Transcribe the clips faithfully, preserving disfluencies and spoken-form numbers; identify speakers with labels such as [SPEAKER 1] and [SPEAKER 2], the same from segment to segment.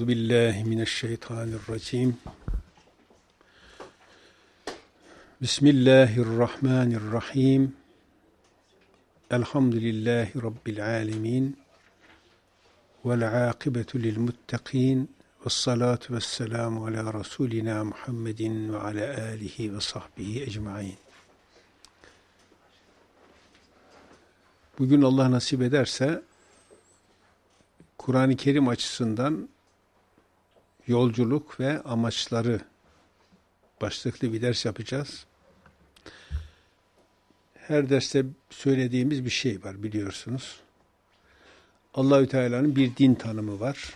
[SPEAKER 1] Euzu billahi mineşşeytanirracim. Bismillahirrahmanirrahim. Elhamdülillahi rabbil alamin. Vel akibetu lil muttaqin. Ves salatu vesselamu ala rasulina Muhammedin ve ala alihi ve sahbihi ecmaîn. Bugün Allah nasip ederse Kur'an-ı Kerim açısından yolculuk ve amaçları başlıklı bir ders yapacağız. Her derste söylediğimiz bir şey var biliyorsunuz. Allahü Teala'nın bir din tanımı var.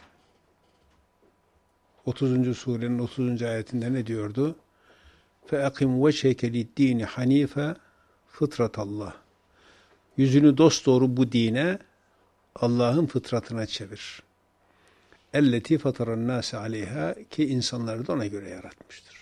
[SPEAKER 1] otuzuncu surenin otuzuncu ayetinde ne diyordu? فَاَقِمْ وَشَيْكَ لِلدِّينِ حَن۪يفَ fıtratallah. Yüzünü dosdoğru bu dine, Allah'ın fıtratına çevir. اَلَّتِي فَطَرَ النَّاسَ عَلَيْهَا ki insanları da ona göre yaratmıştır.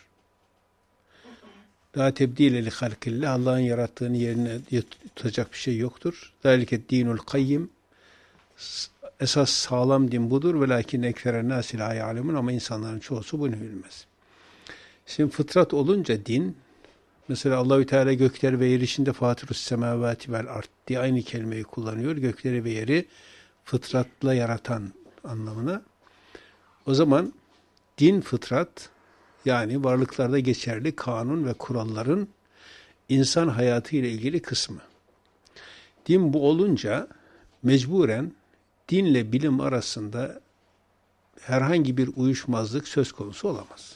[SPEAKER 1] Daha tebdile li halkillah, Allah'ın yarattığını yerine tutacak bir şey yoktur. ذَلِكَ الدِّينُ الْقَيِّمِ Esas sağlam din budur. وَلَاكِنْ اَكْفَرَ النَّاسِ لَا يَعْلَمُونَ Ama insanların çoğusu bunu bilmez. Şimdi fıtrat olunca din, mesela Allahü Teala gökleri ve yer içinde Fatirus semavati vel ard diye aynı kelimeyi kullanıyor. Gökleri ve yeri fıtratla yaratan anlamına. O zaman din fıtrat, yani varlıklarda geçerli kanun ve kuralların insan hayatı ile ilgili kısmı. Din bu olunca mecburen dinle bilim arasında herhangi bir uyuşmazlık söz konusu olamaz.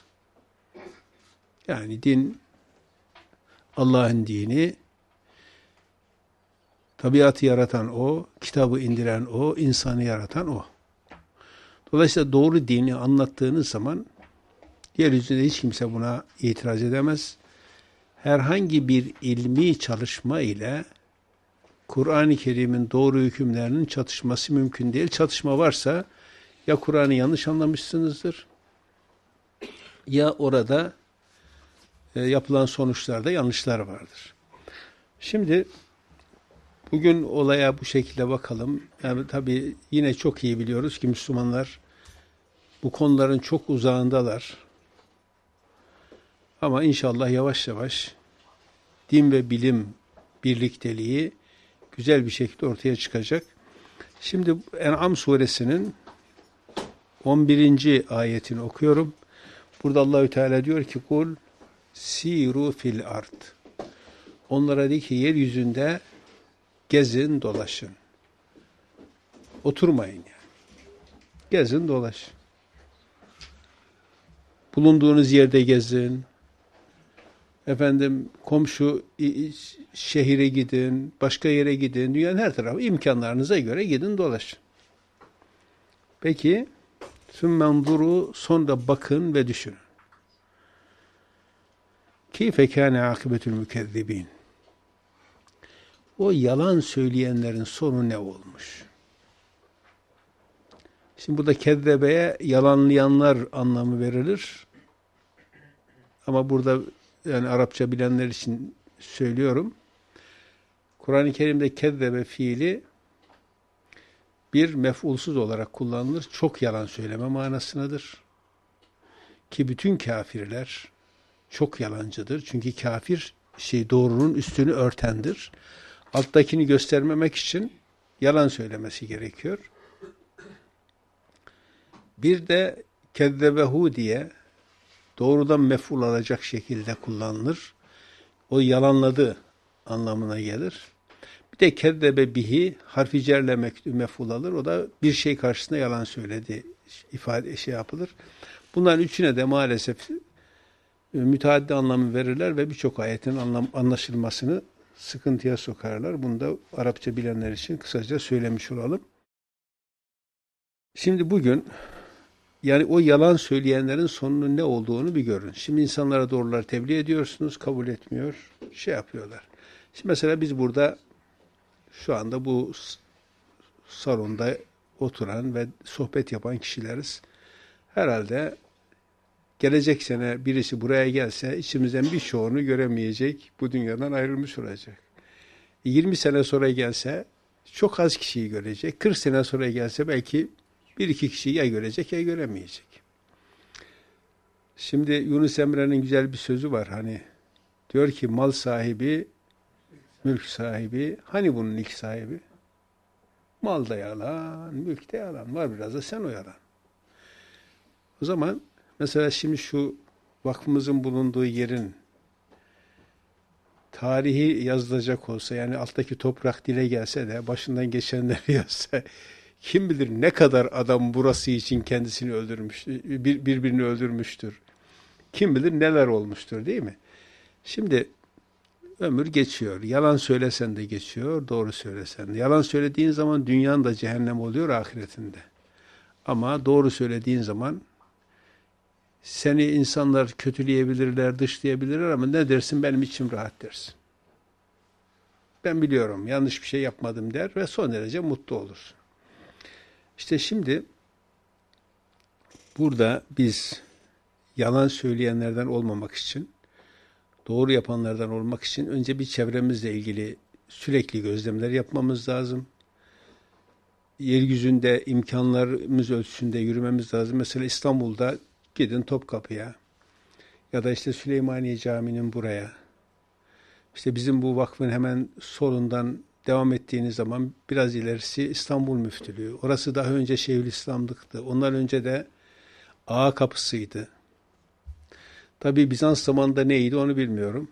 [SPEAKER 1] Yani din Allah'ın dini, tabiatı yaratan O, kitabı indiren O, insanı yaratan O. Dolayısıyla doğru dini anlattığınız zaman yeryüzünde hiç kimse buna itiraz edemez. Herhangi bir ilmi çalışma ile Kur'an-ı Kerim'in doğru hükümlerinin çatışması mümkün değil. Çatışma varsa ya Kur'an'ı yanlış anlamışsınızdır ya orada e, yapılan sonuçlarda yanlışlar vardır. Şimdi bugün olaya bu şekilde bakalım. Yani tabii yine çok iyi biliyoruz ki Müslümanlar bu konuların çok uzağındalar. Ama inşallah yavaş yavaş din ve bilim birlikteliği güzel bir şekilde ortaya çıkacak. Şimdi En'am suresinin on birinci ayetini okuyorum. Burada Allahü Teala diyor ki kul siru fil ard. Onlara de ki yeryüzünde gezin, dolaşın. Oturmayın yani. Gezin, dolaşın. Bulunduğunuz yerde gezin. Efendim komşu şehire gidin, başka yere gidin. Dünyanın her tarafı imkanlarınıza göre gidin, dolaşın. Peki sümmenzuru, sonra bakın ve düşünün. Keyfe kâne âkibetül mükezzibîn. O yalan söyleyenlerin sonu ne olmuş? Şimdi burada kezzebeye yalanlayanlar anlamı verilir. Ama burada yani Arapça bilenler için söylüyorum. Kur'an-ı Kerim'de kezzebe fiili bir mef'ulsuz olarak kullanılır. Çok yalan söyleme manasındadır. Ki bütün kafirler çok yalancıdır. Çünkü kafir şey doğrunun üstünü örtendir. Alttakini göstermemek için yalan söylemesi gerekiyor. Bir de kezzebehu diye doğrudan mef'ul alacak şekilde kullanılır. O yalanladı anlamına gelir. Bir de kezzebe bihi harfi cerle mef'ul alır. O da bir şey karşısında yalan söyledi ifade şey yapılır. Bunların üçüne de maalesef müteaddi anlamı verirler ve birçok ayetin anlam, anlaşılmasını sıkıntıya sokarlar. Bunu da Arapça bilenler için kısaca söylemiş olalım. Şimdi bugün yani o yalan söyleyenlerin sonunun ne olduğunu bir görün. Şimdi insanlara doğruları tebliğ ediyorsunuz, kabul etmiyor, şey yapıyorlar. Şimdi mesela biz burada şu anda bu salonda oturan ve sohbet yapan kişileriz. Herhalde gelecek sene birisi buraya gelse içimizden birçoğunu göremeyecek, bu dünyadan ayrılmış olacak. yirmi sene sonra gelse çok az kişiyi görecek. kırk sene sonra gelse belki Bir iki kişi ya görecek ya göremeyecek. Şimdi Yunus Emre'nin güzel bir sözü var. Hani diyor ki mal sahibi, mülk sahibi, hani bunun ilk sahibi? Mal da yalan, mülk de yalan. Var biraz da sen o yalan. O zaman mesela şimdi şu vakfımızın bulunduğu yerin tarihi yazılacak olsa, yani alttaki toprak dile gelse de başından geçenleri yazsa, kim bilir ne kadar adam burası için kendisini öldürmüş, bir, birbirini öldürmüştür. Kim bilir neler olmuştur, değil mi? Şimdi ömür geçiyor. Yalan söylesen de geçiyor, doğru söylesen de. Yalan söylediğin zaman dünyanın da cehennem oluyor ahiretinde. Ama doğru söylediğin zaman seni insanlar kötüleyebilirler, dışlayabilirler ama ne dersin, benim içim rahat dersin. Ben biliyorum, yanlış bir şey yapmadım der ve son derece mutlu olursun. İşte şimdi burada biz yalan söyleyenlerden olmamak için, doğru yapanlardan olmak için önce bir çevremizle ilgili sürekli gözlemler yapmamız lazım. Yeryüzünde imkanlarımız ölçüsünde yürümemiz lazım. Mesela İstanbul'da gidin Topkapı'ya ya da işte Süleymaniye Camii'nin buraya. İşte bizim bu vakfın hemen solundan devam ettiğiniz zaman biraz ilerisi İstanbul Müftülüğü. Orası daha önce Şeyhülislam'lıktı. Ondan önce de Ağa Kapısı'ydı. Tabii Bizans zamanında neydi onu bilmiyorum.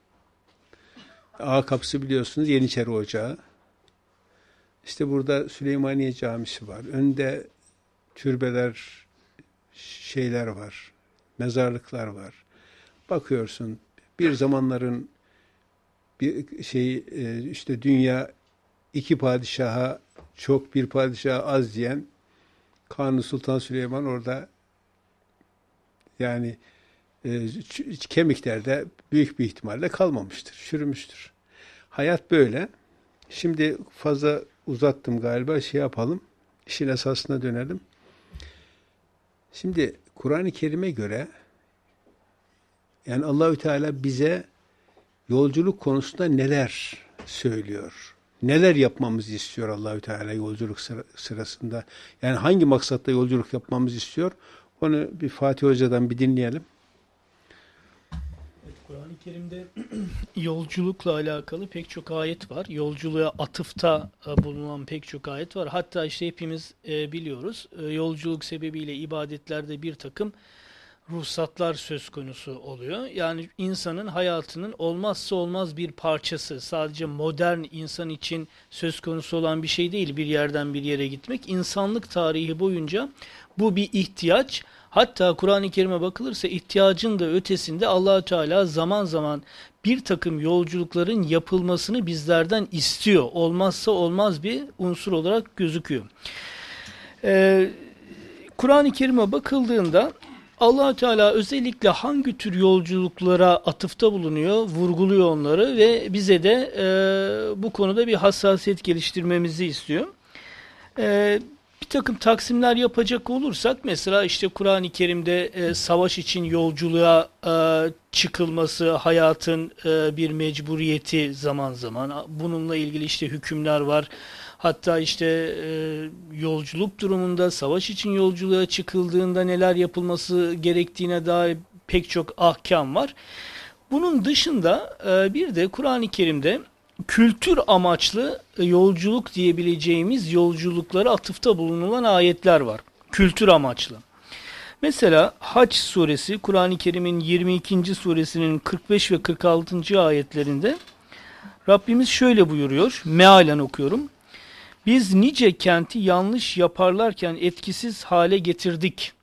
[SPEAKER 1] Ağa Kapısı biliyorsunuz Yeniçeri Ocağı. İşte burada Süleymaniye Camisi var. Önde türbeler, şeyler var. Mezarlıklar var. Bakıyorsun bir zamanların bir şey işte dünya iki padişaha çok, bir padişaha az diyen Kanuni Sultan Süleyman orada, yani e, kemiklerde büyük bir ihtimalle kalmamıştır, çürümüştür. Hayat böyle. Şimdi fazla uzattım galiba, şey yapalım, işin esasına dönelim. Şimdi Kur'an-ı Kerim'e göre, yani Allahü Teala bize yolculuk konusunda neler söylüyor? Neler yapmamızı istiyor Allahü Teala yolculuk sırasında? Yani hangi maksatta yolculuk yapmamızı istiyor? Onu bir Fatih Hoca'dan bir dinleyelim.
[SPEAKER 2] Evet, Kur'an-ı Kerim'de yolculukla alakalı pek çok ayet var. Yolculuğa atıfta bulunan pek çok ayet var. Hatta işte hepimiz biliyoruz. Yolculuk sebebiyle ibadetlerde bir takım ruhsatlar söz konusu oluyor. Yani insanın hayatının olmazsa olmaz bir parçası. Sadece modern insan için söz konusu olan bir şey değil bir yerden bir yere gitmek. İnsanlık tarihi boyunca bu bir ihtiyaç. Hatta Kur'an-ı Kerim'e bakılırsa ihtiyacın da ötesinde Allah Teala zaman zaman bir takım yolculukların yapılmasını bizlerden istiyor. Olmazsa olmaz bir unsur olarak gözüküyor. Ee, Kur'an-ı Kerim'e bakıldığında Allah Teala özellikle hangi tür yolculuklara atıfta bulunuyor, vurguluyor onları ve bize de e, bu konuda bir hassasiyet geliştirmemizi istiyor. E, bir takım taksimler yapacak olursak, mesela işte Kur'an-ı Kerim'de e, savaş için yolculuğa e, çıkılması hayatın e, bir mecburiyeti zaman zaman. Bununla ilgili işte hükümler var. Hatta işte e, yolculuk durumunda, savaş için yolculuğa çıkıldığında neler yapılması gerektiğine dair pek çok ahkam var. Bunun dışında e, bir de Kur'an-ı Kerim'de kültür amaçlı yolculuk diyebileceğimiz yolculuklara atıfta bulunulan ayetler var. Kültür amaçlı. Mesela Hac suresi, Kur'an-ı Kerim'in yirmi ikinci suresinin kırk beş ve kırk altıncı ayetlerinde Rabbimiz şöyle buyuruyor, mealen okuyorum. Biz nice kenti yanlış yaparlarken etkisiz hale getirdik.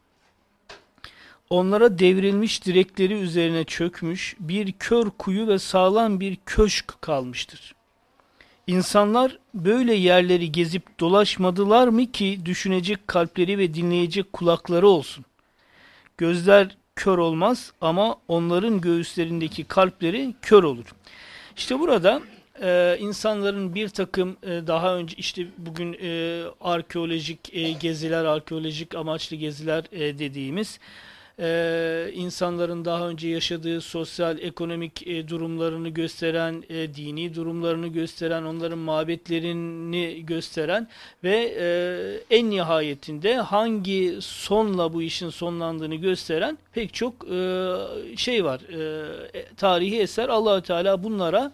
[SPEAKER 2] Onlara devrilmiş direkleri üzerine çökmüş bir kör kuyu ve sağlam bir köşk kalmıştır. İnsanlar böyle yerleri gezip dolaşmadılar mı ki düşünecek kalpleri ve dinleyecek kulakları olsun. Gözler kör olmaz ama onların göğüslerindeki kalpleri kör olur. İşte burada Ee, insanların bir takım e, daha önce işte bugün e, arkeolojik e, geziler, arkeolojik amaçlı geziler e, dediğimiz e, insanların daha önce yaşadığı sosyal, ekonomik e, durumlarını gösteren, e, dini durumlarını gösteren, onların mabetlerini gösteren ve e, en nihayetinde hangi sonla bu işin sonlandığını gösteren pek çok e, şey var. E, tarihi eser. Allah-u Teala bunlara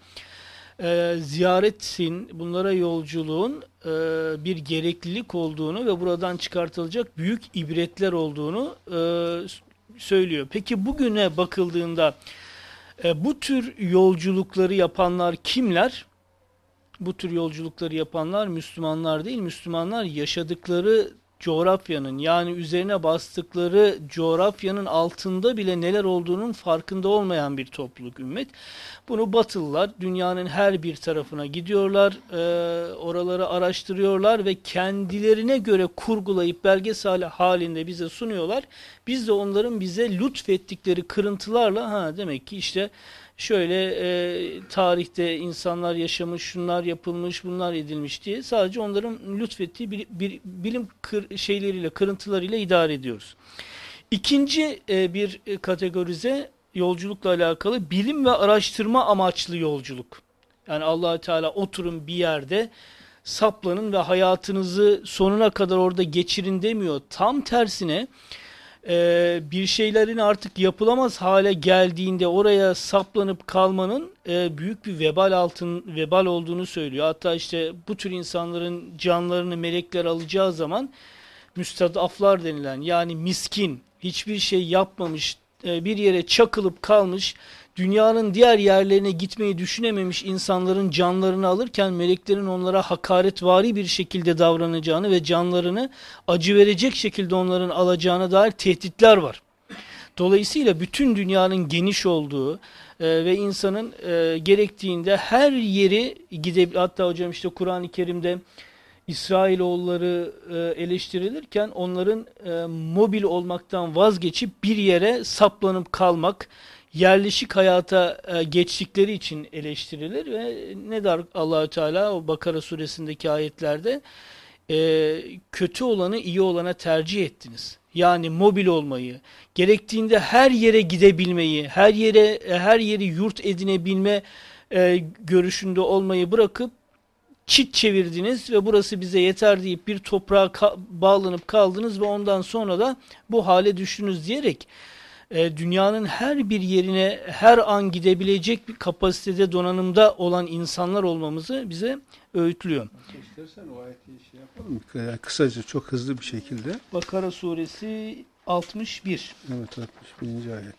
[SPEAKER 2] e, ziyaretin, bunlara yolculuğun e, bir gereklilik olduğunu ve buradan çıkartılacak büyük ibretler olduğunu e, söylüyor. Peki bugüne bakıldığında e, bu tür yolculukları yapanlar kimler? Bu tür yolculukları yapanlar Müslümanlar değil, Müslümanlar yaşadıkları coğrafyanın, yani üzerine bastıkları coğrafyanın altında bile neler olduğunun farkında olmayan bir topluluk, ümmet. Bunu Batılılar dünyanın her bir tarafına gidiyorlar, e, oraları araştırıyorlar ve kendilerine göre kurgulayıp belgesel halinde bize sunuyorlar. Biz de onların bize lütfettikleri kırıntılarla, ha demek ki işte şöyle e, tarihte insanlar yaşamış, şunlar yapılmış, bunlar edilmiş diye sadece onların lütfettiği bir, bir, bilim kır, şeyleriyle, kırıntılarıyla idare ediyoruz. İkinci e, bir kategorize yolculukla alakalı bilim ve araştırma amaçlı yolculuk. Yani Allah Teala oturun bir yerde saplanın ve hayatınızı sonuna kadar orada geçirin demiyor. Tam tersine Ee, bir şeylerin artık yapılamaz hale geldiğinde oraya saplanıp kalmanın e, büyük bir vebal altın vebal olduğunu söylüyor. Hatta işte bu tür insanların canlarını melekler alacağı zaman müstadaflar denilen, yani miskin, hiçbir şey yapmamış, e, bir yere çakılıp kalmış, dünyanın diğer yerlerine gitmeyi düşünememiş insanların canlarını alırken meleklerin onlara hakaretvari bir şekilde davranacağını ve canlarını acı verecek şekilde onların alacağına dair tehditler var. Dolayısıyla bütün dünyanın geniş olduğu e, ve insanın e, gerektiğinde her yeri gidebilir. Hatta hocam işte Kur'an-ı Kerim'de İsrailoğulları e, eleştirilirken onların e, mobil olmaktan vazgeçip bir yere saplanıp kalmak, yerleşik hayata e, geçtikleri için eleştirilir ve ne der Allahü Teala o Bakara suresindeki ayetlerde? E, kötü olanı iyi olana tercih ettiniz. Yani mobil olmayı, gerektiğinde her yere gidebilmeyi, her yere her yeri yurt edinebilme e, görüşünde olmayı bırakıp çit çevirdiniz ve burası bize yeter deyip bir toprağa ka bağlanıp kaldınız ve ondan sonra da bu hale düştünüz diyerek e, dünyanın her bir yerine her an gidebilecek bir kapasitede, donanımda olan insanlar olmamızı bize öğütlüyor.
[SPEAKER 1] İstersen o ayeti şey yapalım. Kısaca, çok hızlı bir şekilde.
[SPEAKER 2] Bakara suresi altmış bir.
[SPEAKER 1] Evet, altmış birinci ayet.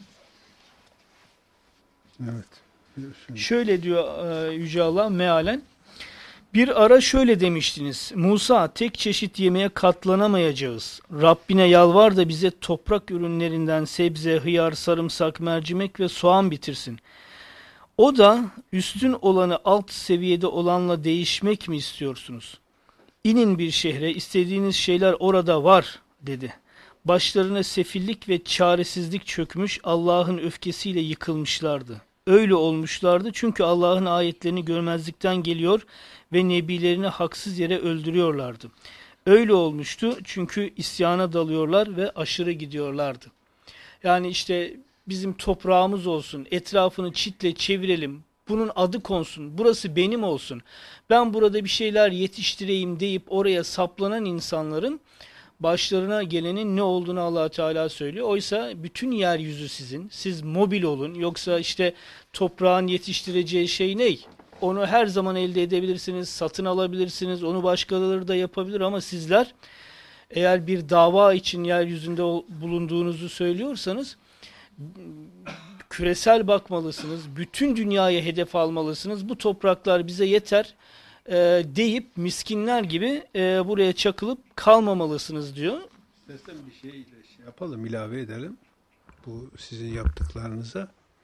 [SPEAKER 1] Evet.
[SPEAKER 2] Şöyle diyor e, Yüce Allah mealen. Bir ara şöyle demiştiniz. Musa, tek çeşit yemeğe katlanamayacağız. Rabbine yalvar da bize toprak ürünlerinden sebze, hıyar, sarımsak, mercimek ve soğan bitirsin. O da üstün olanı alt seviyede olanla değişmek mi istiyorsunuz? İnin bir şehre, istediğiniz şeyler orada var dedi. Başlarına sefillik ve çaresizlik çökmüş, Allah'ın öfkesiyle yıkılmışlardı. Öyle olmuşlardı çünkü Allah'ın ayetlerini görmezlikten geliyor ve nebilerini haksız yere öldürüyorlardı. Öyle olmuştu çünkü isyana dalıyorlar ve aşırı gidiyorlardı. Yani işte bizim toprağımız olsun, etrafını çitle çevirelim, bunun adı konsun, burası benim olsun, ben burada bir şeyler yetiştireyim deyip oraya saplanan insanların başlarına gelenin ne olduğunu Allah Teala söylüyor. Oysa bütün yeryüzü sizin. Siz mobil olun. Yoksa işte toprağın yetiştireceği şey ne? Onu her zaman elde edebilirsiniz, satın alabilirsiniz. Onu başkaları da yapabilir ama sizler eğer bir dava için yeryüzünde bulunduğunuzu söylüyorsanız küresel bakmalısınız. Bütün dünyaya hedef almalısınız. Bu topraklar bize yeter e, deyip miskinler gibi e, buraya çakılıp kalmamalısınız diyor.
[SPEAKER 1] İstersen bir şey şey yapalım, ilave edelim bu sizin yaptıklarınıza.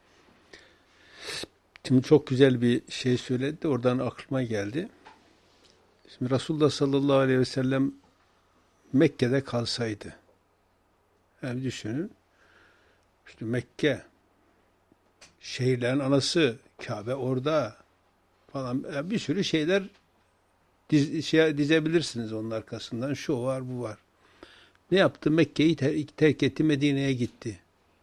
[SPEAKER 1] Şimdi çok güzel bir şey söyledi de oradan aklıma geldi. Şimdi Resulullah sallallahu aleyhi ve sellem Mekke'de kalsaydı, yani düşünün, işte Mekke şehirlerin anası, Kabe orada falan, yani bir sürü şeyler diz, şey, dizebilirsiniz onun arkasından. Şu var, bu var. Ne yaptı? Mekke'yi ter terk etti, Medine'ye gitti.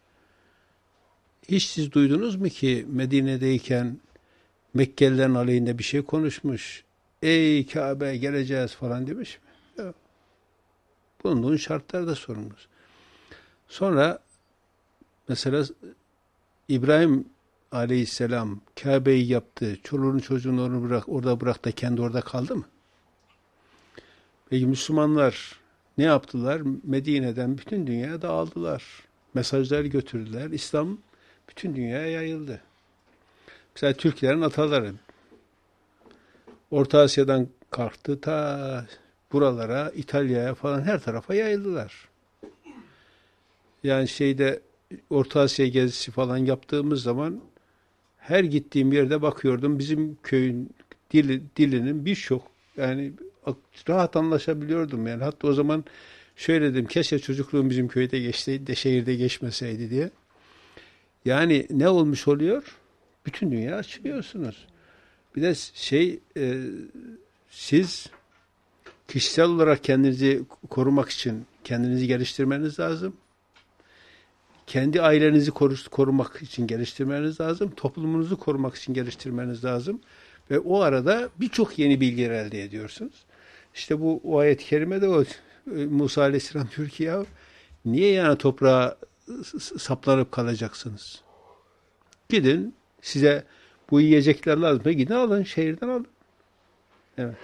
[SPEAKER 1] Hiç siz duydunuz mu ki Medine'deyken Mekkelilerin aleyhinde bir şey konuşmuş? Ey Kabe geleceğiz falan demiş mi? Yok. Bulunduğun şartlarda sorumlusun. Sonra mesela İbrahim Aleyhisselam Kabe'yi yaptı. Çoluğunu çocuğunu onu bırak, orada bırak da kendi orada kaldı mı? Peki Müslümanlar ne yaptılar? Medine'den bütün dünyaya dağıldılar. Mesajları götürdüler. İslam bütün dünyaya yayıldı. Mesela Türklerin ataları Orta Asya'dan kalktı ta buralara, İtalya'ya falan her tarafa yayıldılar. Yani şeyde Orta Asya gezisi falan yaptığımız zaman her gittiğim yerde bakıyordum bizim köyün dili, dilinin birçok yani rahat anlaşabiliyordum yani. Hatta o zaman şöyle dedim, keşke çocukluğum bizim köyde geçseydi de şehirde geçmeseydi diye. Yani ne olmuş oluyor? Bütün dünya açılıyorsunuz. Bir de şey e, siz kişisel olarak kendinizi korumak için kendinizi geliştirmeniz lazım. Kendi ailenizi korumak için geliştirmeniz lazım. Toplumunuzu korumak için geliştirmeniz lazım. Ve o arada birçok yeni bilgiler elde ediyorsunuz. İşte bu o ayet-i kerimede o Musa Aleyhisselam Türkiye niye yani toprağa saplanıp kalacaksınız? Gidin size bu yiyecekler lazım. Gidin alın şehirden alın. Evet.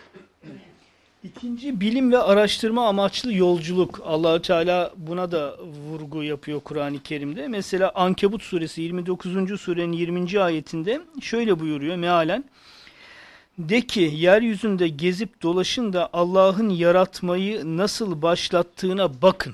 [SPEAKER 2] İkinci bilim ve araştırma amaçlı yolculuk. Allah-u Teala buna da vurgu yapıyor Kur'an-ı Kerim'de. Mesela Ankebut suresi yirmi dokuzuncu surenin yirminci ayetinde şöyle buyuruyor mealen. De ki yeryüzünde gezip dolaşın da Allah'ın yaratmayı nasıl başlattığına bakın.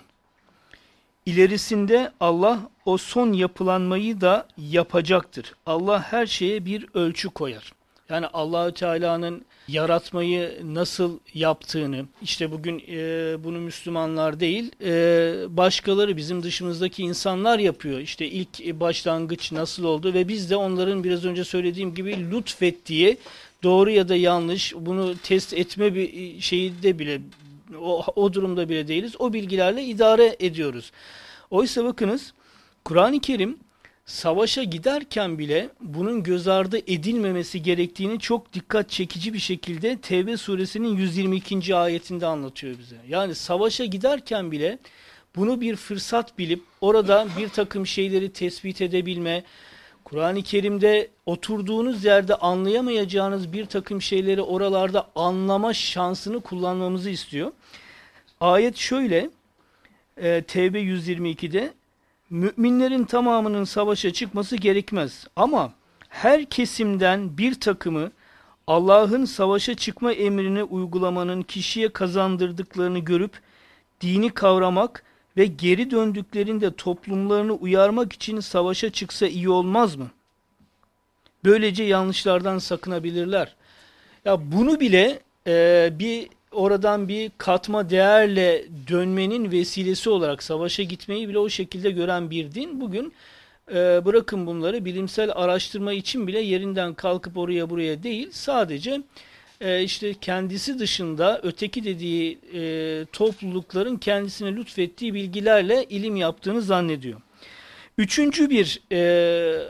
[SPEAKER 2] İlerisinde Allah o son yapılanmayı da yapacaktır. Allah her şeye bir ölçü koyar. Yani Allah-u Teala'nın yaratmayı nasıl yaptığını, işte bugün e, bunu Müslümanlar değil, e, başkaları bizim dışımızdaki insanlar yapıyor. İşte ilk başlangıç nasıl oldu ve biz de onların biraz önce söylediğim gibi lütfettiği, doğru ya da yanlış bunu test etme bir şeyde bile, o, o durumda bile değiliz. O bilgilerle idare ediyoruz. Oysa bakınız, Kur'an-ı Kerim savaşa giderken bile bunun göz ardı edilmemesi gerektiğini çok dikkat çekici bir şekilde Tevbe suresinin yüz yirmi ikinci ayetinde anlatıyor bize. Yani savaşa giderken bile bunu bir fırsat bilip orada bir takım şeyleri tespit edebilme, Kur'an-ı Kerim'de oturduğunuz yerde anlayamayacağınız bir takım şeyleri oralarda anlama şansını kullanmamızı istiyor. Ayet şöyle, e, Tevbe yüz yirmi ikide müminlerin tamamının savaşa çıkması gerekmez. Ama her kesimden bir takımı Allah'ın savaşa çıkma emrini uygulamanın kişiye kazandırdıklarını görüp dini kavramak ve geri döndüklerinde toplumlarını uyarmak için savaşa çıksa iyi olmaz mı? Böylece yanlışlardan sakınabilirler. Ya bunu bile e, bir oradan bir katma değerle dönmenin vesilesi olarak savaşa gitmeyi bile o şekilde gören bir din bugün e, bırakın bunları bilimsel araştırma için bile yerinden kalkıp oraya buraya değil, sadece e, işte kendisi dışında öteki dediği e, toplulukların kendisine lütfettiği bilgilerle ilim yaptığını zannediyor. Üçüncü bir e,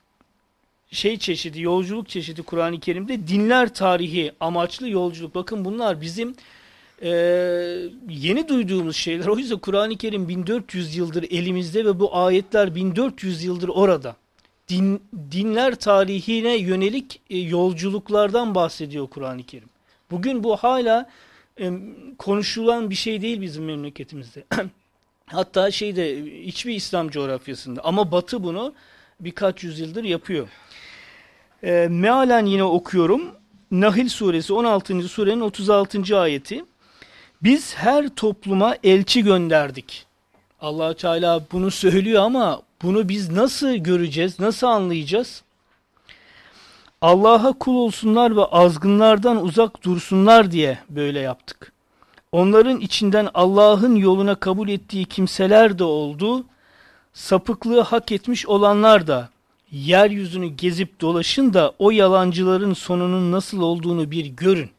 [SPEAKER 2] şey çeşidi, yolculuk çeşidi Kur'an-ı Kerim'de dinler tarihi amaçlı yolculuk. Bakın bunlar bizim e, yeni duyduğumuz şeyler. O yüzden Kur'an-ı Kerim bin dört yüz yıldır elimizde ve bu ayetler bin dört yüz yıldır orada. Din, dinler tarihine yönelik e, yolculuklardan bahsediyor Kur'an-ı Kerim. Bugün bu hala e, konuşulan bir şey değil bizim memleketimizde. Hatta şeyde hiçbir İslam coğrafyasında, ama Batı bunu birkaç yüzyıldır yapıyor. E, mealen yine okuyorum. Nahl suresi on altıncı surenin otuz altıncı ayeti. Biz her topluma elçi gönderdik. Allah Teala bunu söylüyor ama bunu biz nasıl göreceğiz, nasıl anlayacağız? Allah'a kul olsunlar ve azgınlardan uzak dursunlar diye böyle yaptık. Onların içinden Allah'ın yoluna kabul ettiği kimseler de oldu. Sapıklığı hak etmiş olanlar da, yeryüzünü gezip dolaşın da o yalancıların sonunun nasıl olduğunu bir görün.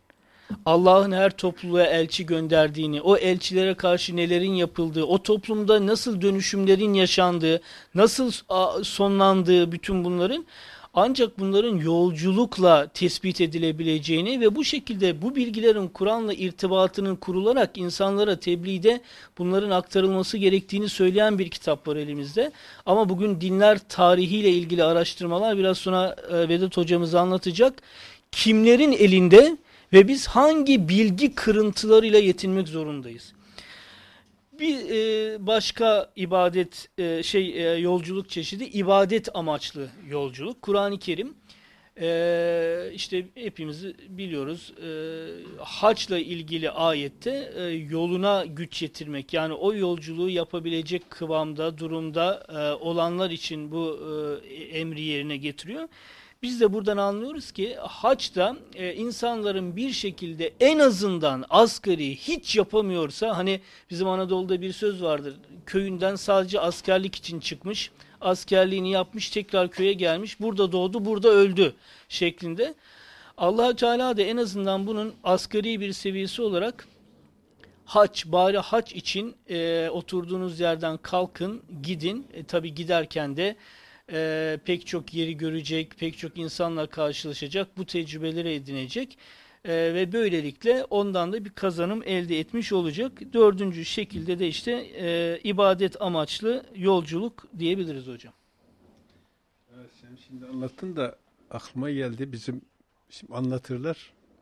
[SPEAKER 2] Allah'ın her topluluğa elçi gönderdiğini, o elçilere karşı nelerin yapıldığı, o toplumda nasıl dönüşümlerin yaşandığı, nasıl sonlandığı, bütün bunların ancak bunların yolculukla tespit edilebileceğini ve bu şekilde bu bilgilerin Kur'an'la irtibatının kurularak insanlara tebliğde bunların aktarılması gerektiğini söyleyen bir kitap var elimizde. Ama bugün dinler tarihiyle ilgili araştırmalar biraz sonra Vedat hocamız anlatacak. Kimlerin elinde ve biz hangi bilgi kırıntılarıyla yetinmek zorundayız? Bir e, başka ibadet e, şey e, yolculuk çeşidi ibadet amaçlı yolculuk. Kur'an-ı Kerim e, işte hepimiz biliyoruz e, haçla ilgili ayette e, yoluna güç yetirmek, yani o yolculuğu yapabilecek kıvamda, durumda e, olanlar için bu e, emri yerine getiriyor. Biz de buradan anlıyoruz ki haçta e, insanların bir şekilde en azından asgari hiç yapamıyorsa, hani bizim Anadolu'da bir söz vardır. Köyünden sadece askerlik için çıkmış, askerliğini yapmış, tekrar köye gelmiş, burada doğdu, burada öldü şeklinde. Allah Teala da en azından bunun asgari bir seviyesi olarak haç, bari haç için e, oturduğunuz yerden kalkın, gidin. E, tabii giderken de e, pek çok yeri görecek, pek çok insanla karşılaşacak, bu tecrübeleri edinecek e, ve böylelikle ondan da bir kazanım elde etmiş olacak. Dördüncü şekilde de işte e, ibadet amaçlı yolculuk diyebiliriz hocam.
[SPEAKER 1] Evet, sen şimdi anlattın da aklıma geldi. Bizim şimdi anlatırlar.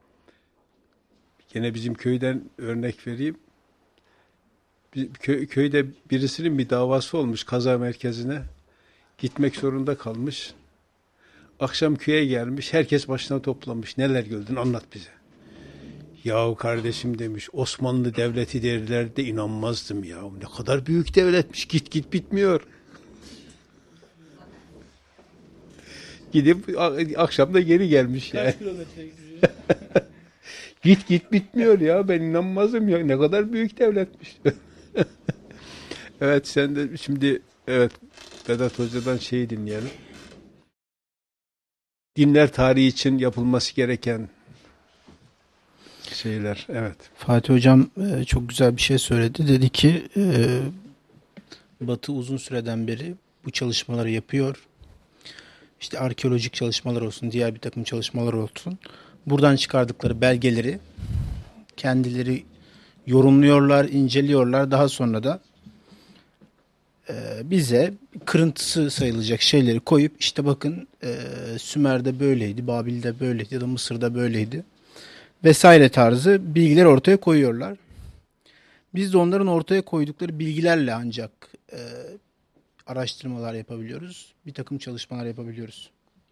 [SPEAKER 1] Gene bizim köyden örnek vereyim. Bir köy, köyde birisinin bir davası olmuş, kaza merkezine. Gitmek zorunda kalmış. Akşam köye gelmiş. Herkes başına toplanmış. Neler gördün anlat bize. Yahu kardeşim demiş, Osmanlı Devleti derlerdi, inanmazdım ya. Ne kadar büyük devletmiş. Git git bitmiyor. Gidip akşam da geri gelmiş yani.
[SPEAKER 2] Kaç kilometre gidiyor?
[SPEAKER 1] Git git bitmiyor ya. Ben inanmazdım ya. Ne kadar büyük devletmiş. Evet, sen de şimdi evet Vedat Hoca'dan şeyi dinleyelim. Dinler tarihi için yapılması gereken şeyler. Evet.
[SPEAKER 3] Fatih Hocam e, çok güzel bir şey söyledi. Dedi ki e, Batı uzun süreden beri bu çalışmaları yapıyor. İşte arkeolojik çalışmalar olsun, diğer bir takım çalışmalar olsun. Buradan çıkardıkları belgeleri kendileri yorumluyorlar, inceliyorlar. Daha sonra da e, bize kırıntısı sayılacak şeyleri koyup işte bakın e, Sümer'de böyleydi, Babil'de böyleydi ya da Mısır'da böyleydi vesaire tarzı bilgiler ortaya koyuyorlar. Biz de onların ortaya koydukları bilgilerle ancak e, araştırmalar yapabiliyoruz. Bir takım çalışmalar yapabiliyoruz.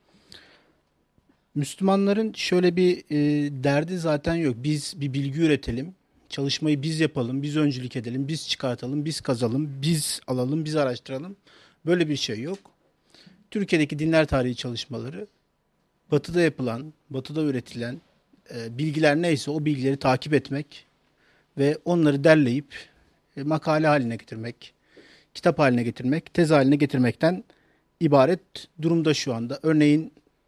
[SPEAKER 3] Müslümanların şöyle bir e, derdi zaten yok. Biz bir bilgi üretelim, çalışmayı biz yapalım, biz öncülük edelim, biz çıkartalım, biz kazalım, biz alalım, biz araştıralım. Böyle bir şey yok. Türkiye'deki dinler tarihi çalışmaları, Batı'da yapılan, Batı'da üretilen e, bilgiler neyse o bilgileri takip etmek ve onları derleyip e, makale haline getirmek, kitap haline getirmek, tez haline getirmekten ibaret durumda şu anda. Örneğin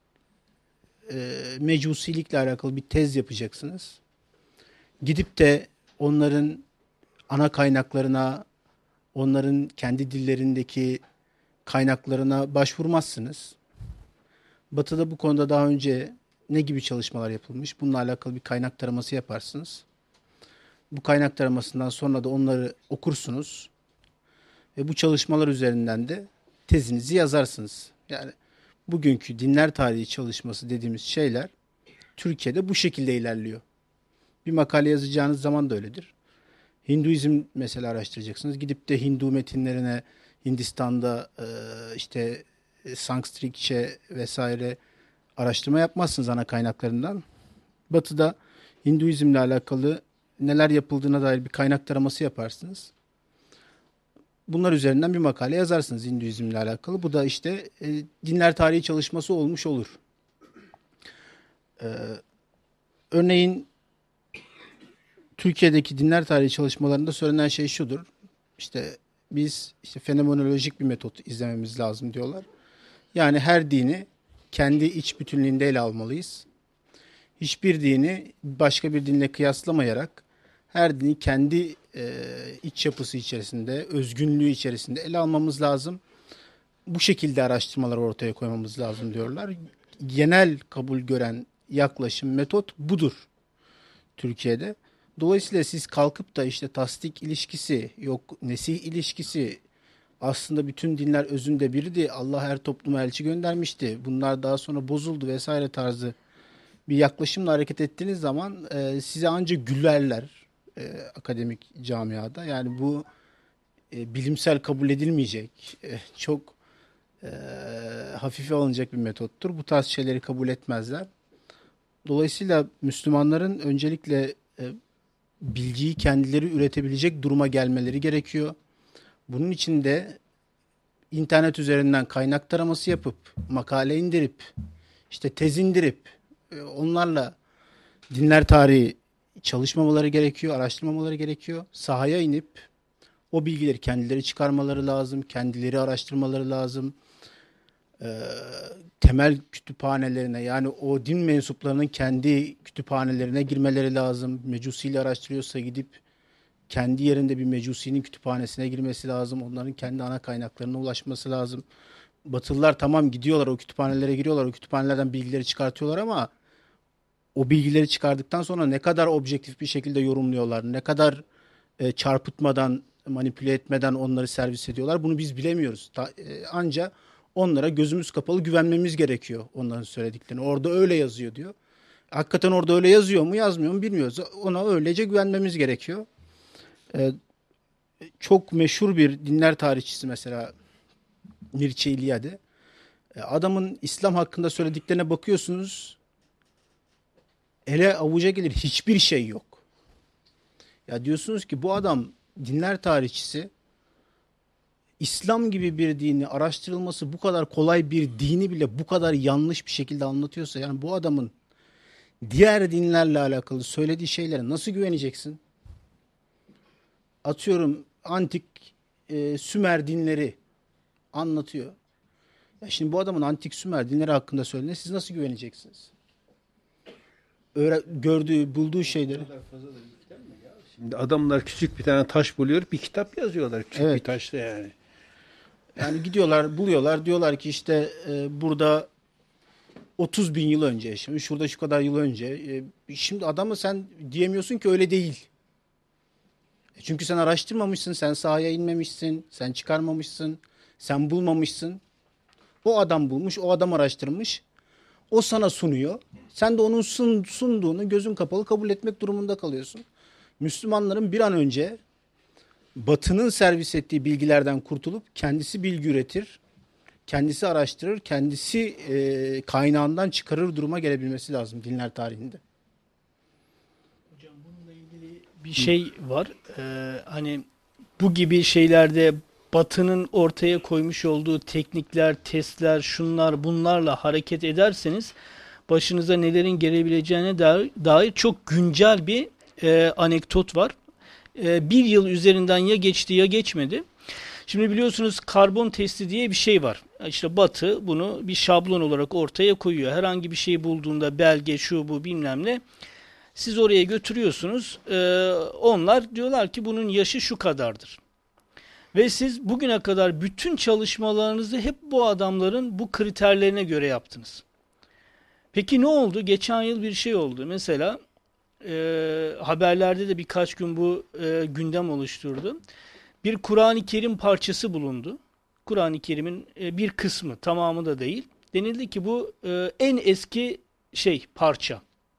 [SPEAKER 3] e, mecusilikle alakalı bir tez yapacaksınız. Gidip de onların ana kaynaklarına, onların kendi dillerindeki kaynaklarına başvurmazsınız. Batı'da bu konuda daha önce ne gibi çalışmalar yapılmış? Bununla alakalı bir kaynak taraması yaparsınız. Bu kaynak taramasından sonra da onları okursunuz. Ve bu çalışmalar üzerinden de tezinizi yazarsınız. Yani bugünkü dinler tarihi çalışması dediğimiz şeyler Türkiye'de bu şekilde ilerliyor. Bir makale yazacağınız zaman da öyledir. Hinduizm mesela araştıracaksınız. Gidip de Hindu metinlerine Hindistan'da işte Sanskritçe vesaire araştırma yapmazsınız ana kaynaklarından. Batı'da Hinduizmle alakalı neler yapıldığına dair bir kaynak taraması yaparsınız. Bunlar üzerinden bir makale yazarsınız Hinduizmle alakalı. Bu da işte e, dinler tarihi çalışması olmuş olur. Ee, örneğin Türkiye'deki dinler tarihi çalışmalarında söylenen şey şudur. İşte biz işte fenomenolojik bir metot izlememiz lazım diyorlar. Yani her dini kendi iç bütünlüğünde ele almalıyız. Hiçbir dini başka bir dinle kıyaslamayarak her dini kendi e, iç yapısı içerisinde, özgünlüğü içerisinde ele almamız lazım. Bu şekilde araştırmaları ortaya koymamız lazım diyorlar. Genel kabul gören yaklaşım, metot budur Türkiye'de. Dolayısıyla siz kalkıp da işte tasdik ilişkisi, yok nesih ilişkisi, aslında bütün dinler özünde birdi, Allah her topluma elçi göndermişti, bunlar daha sonra bozuldu vesaire tarzı bir yaklaşımla hareket ettiğiniz zaman e, size ancak gülerler e, akademik camiada. Yani bu e, bilimsel kabul edilmeyecek, e, çok e, hafife alınacak bir metottur. Bu tarz şeyleri kabul etmezler. Dolayısıyla Müslümanların öncelikle e, bilgiyi kendileri üretebilecek duruma gelmeleri gerekiyor. Bunun için de internet üzerinden kaynak taraması yapıp, makale indirip, işte tez indirip, e, onlarla dinler tarihi çalışmamaları gerekiyor, araştırmamaları gerekiyor. Sahaya inip o bilgileri kendileri çıkarmaları lazım, kendileri araştırmaları lazım. E, temel kütüphanelerine, yani o din mensuplarının kendi kütüphanelerine girmeleri lazım. Mecusiyle araştırıyorsa gidip kendi yerinde bir mecusinin kütüphanesine girmesi lazım. Onların kendi ana kaynaklarına ulaşması lazım. Batılılar tamam gidiyorlar, o kütüphanelere giriyorlar, o kütüphanelerden bilgileri çıkartıyorlar ama o bilgileri çıkardıktan sonra ne kadar objektif bir şekilde yorumluyorlar, ne kadar e, çarpıtmadan, manipüle etmeden onları servis ediyorlar, bunu biz bilemiyoruz. Ta, e, anca onlara gözümüz kapalı güvenmemiz gerekiyor onların söylediklerini. Orada öyle yazıyor diyor. Hakikaten orada öyle yazıyor mu yazmıyor mu bilmiyoruz. Ona öylece güvenmemiz gerekiyor. Ee, çok meşhur bir dinler tarihçisi mesela Mircea Eliade. Ee, adamın İslam hakkında söylediklerine bakıyorsunuz, ele avuca gelir hiçbir şey yok. Ya diyorsunuz ki bu adam dinler tarihçisi, İslam gibi bir dini araştırılması bu kadar kolay bir dini bile bu kadar yanlış bir şekilde anlatıyorsa, yani bu adamın diğer dinlerle alakalı söylediği şeylere nasıl güveneceksin? Atıyorum antik e, Sümer dinleri anlatıyor. Ya şimdi bu adamın antik Sümer dinleri hakkında söylediğine siz nasıl güveneceksiniz? Öğre gördüğü, bulduğu şeyleri.
[SPEAKER 1] Şimdi adamlar küçük bir tane taş buluyor, bir kitap yazıyorlar küçük
[SPEAKER 3] Evet.
[SPEAKER 1] bir taşla yani.
[SPEAKER 3] Yani gidiyorlar, buluyorlar, diyorlar ki işte e, burada otuz bin yıl önce yaşamış, şurada şu kadar yıl önce. E, şimdi adamı sen diyemiyorsun ki öyle değil. E çünkü sen araştırmamışsın, sen sahaya inmemişsin, sen çıkarmamışsın, sen bulmamışsın. O adam bulmuş, o adam araştırmış. O sana sunuyor. Sen de onun sun, sunduğunu gözün kapalı kabul etmek durumunda kalıyorsun. Müslümanların bir an önce Batı'nın servis ettiği bilgilerden kurtulup kendisi bilgi üretir, kendisi araştırır, kendisi e, kaynağından çıkarır duruma gelebilmesi lazım dinler tarihinde.
[SPEAKER 2] Hocam bununla ilgili bir şey var. Ee, hani bu gibi şeylerde Batı'nın ortaya koymuş olduğu teknikler, testler, şunlar bunlarla hareket ederseniz başınıza nelerin gelebileceğine dair, dair çok güncel bir e, anekdot var. E, bir yıl üzerinden ya geçti ya geçmedi. Şimdi biliyorsunuz karbon testi diye bir şey var. İşte Batı bunu bir şablon olarak ortaya koyuyor. Herhangi bir şey bulduğunda belge, şu bu bilmem ne. Siz oraya götürüyorsunuz. E, onlar diyorlar ki bunun yaşı şu kadardır. Ve siz bugüne kadar bütün çalışmalarınızı hep bu adamların bu kriterlerine göre yaptınız. Peki ne oldu? Geçen yıl bir şey oldu. Mesela e, haberlerde de birkaç gün bu e, gündem oluşturdu. Bir Kur'an-ı Kerim parçası bulundu. Kur'an-ı Kerim'in e, bir kısmı, tamamı da değil. Denildi ki bu e, en eski şey, parça.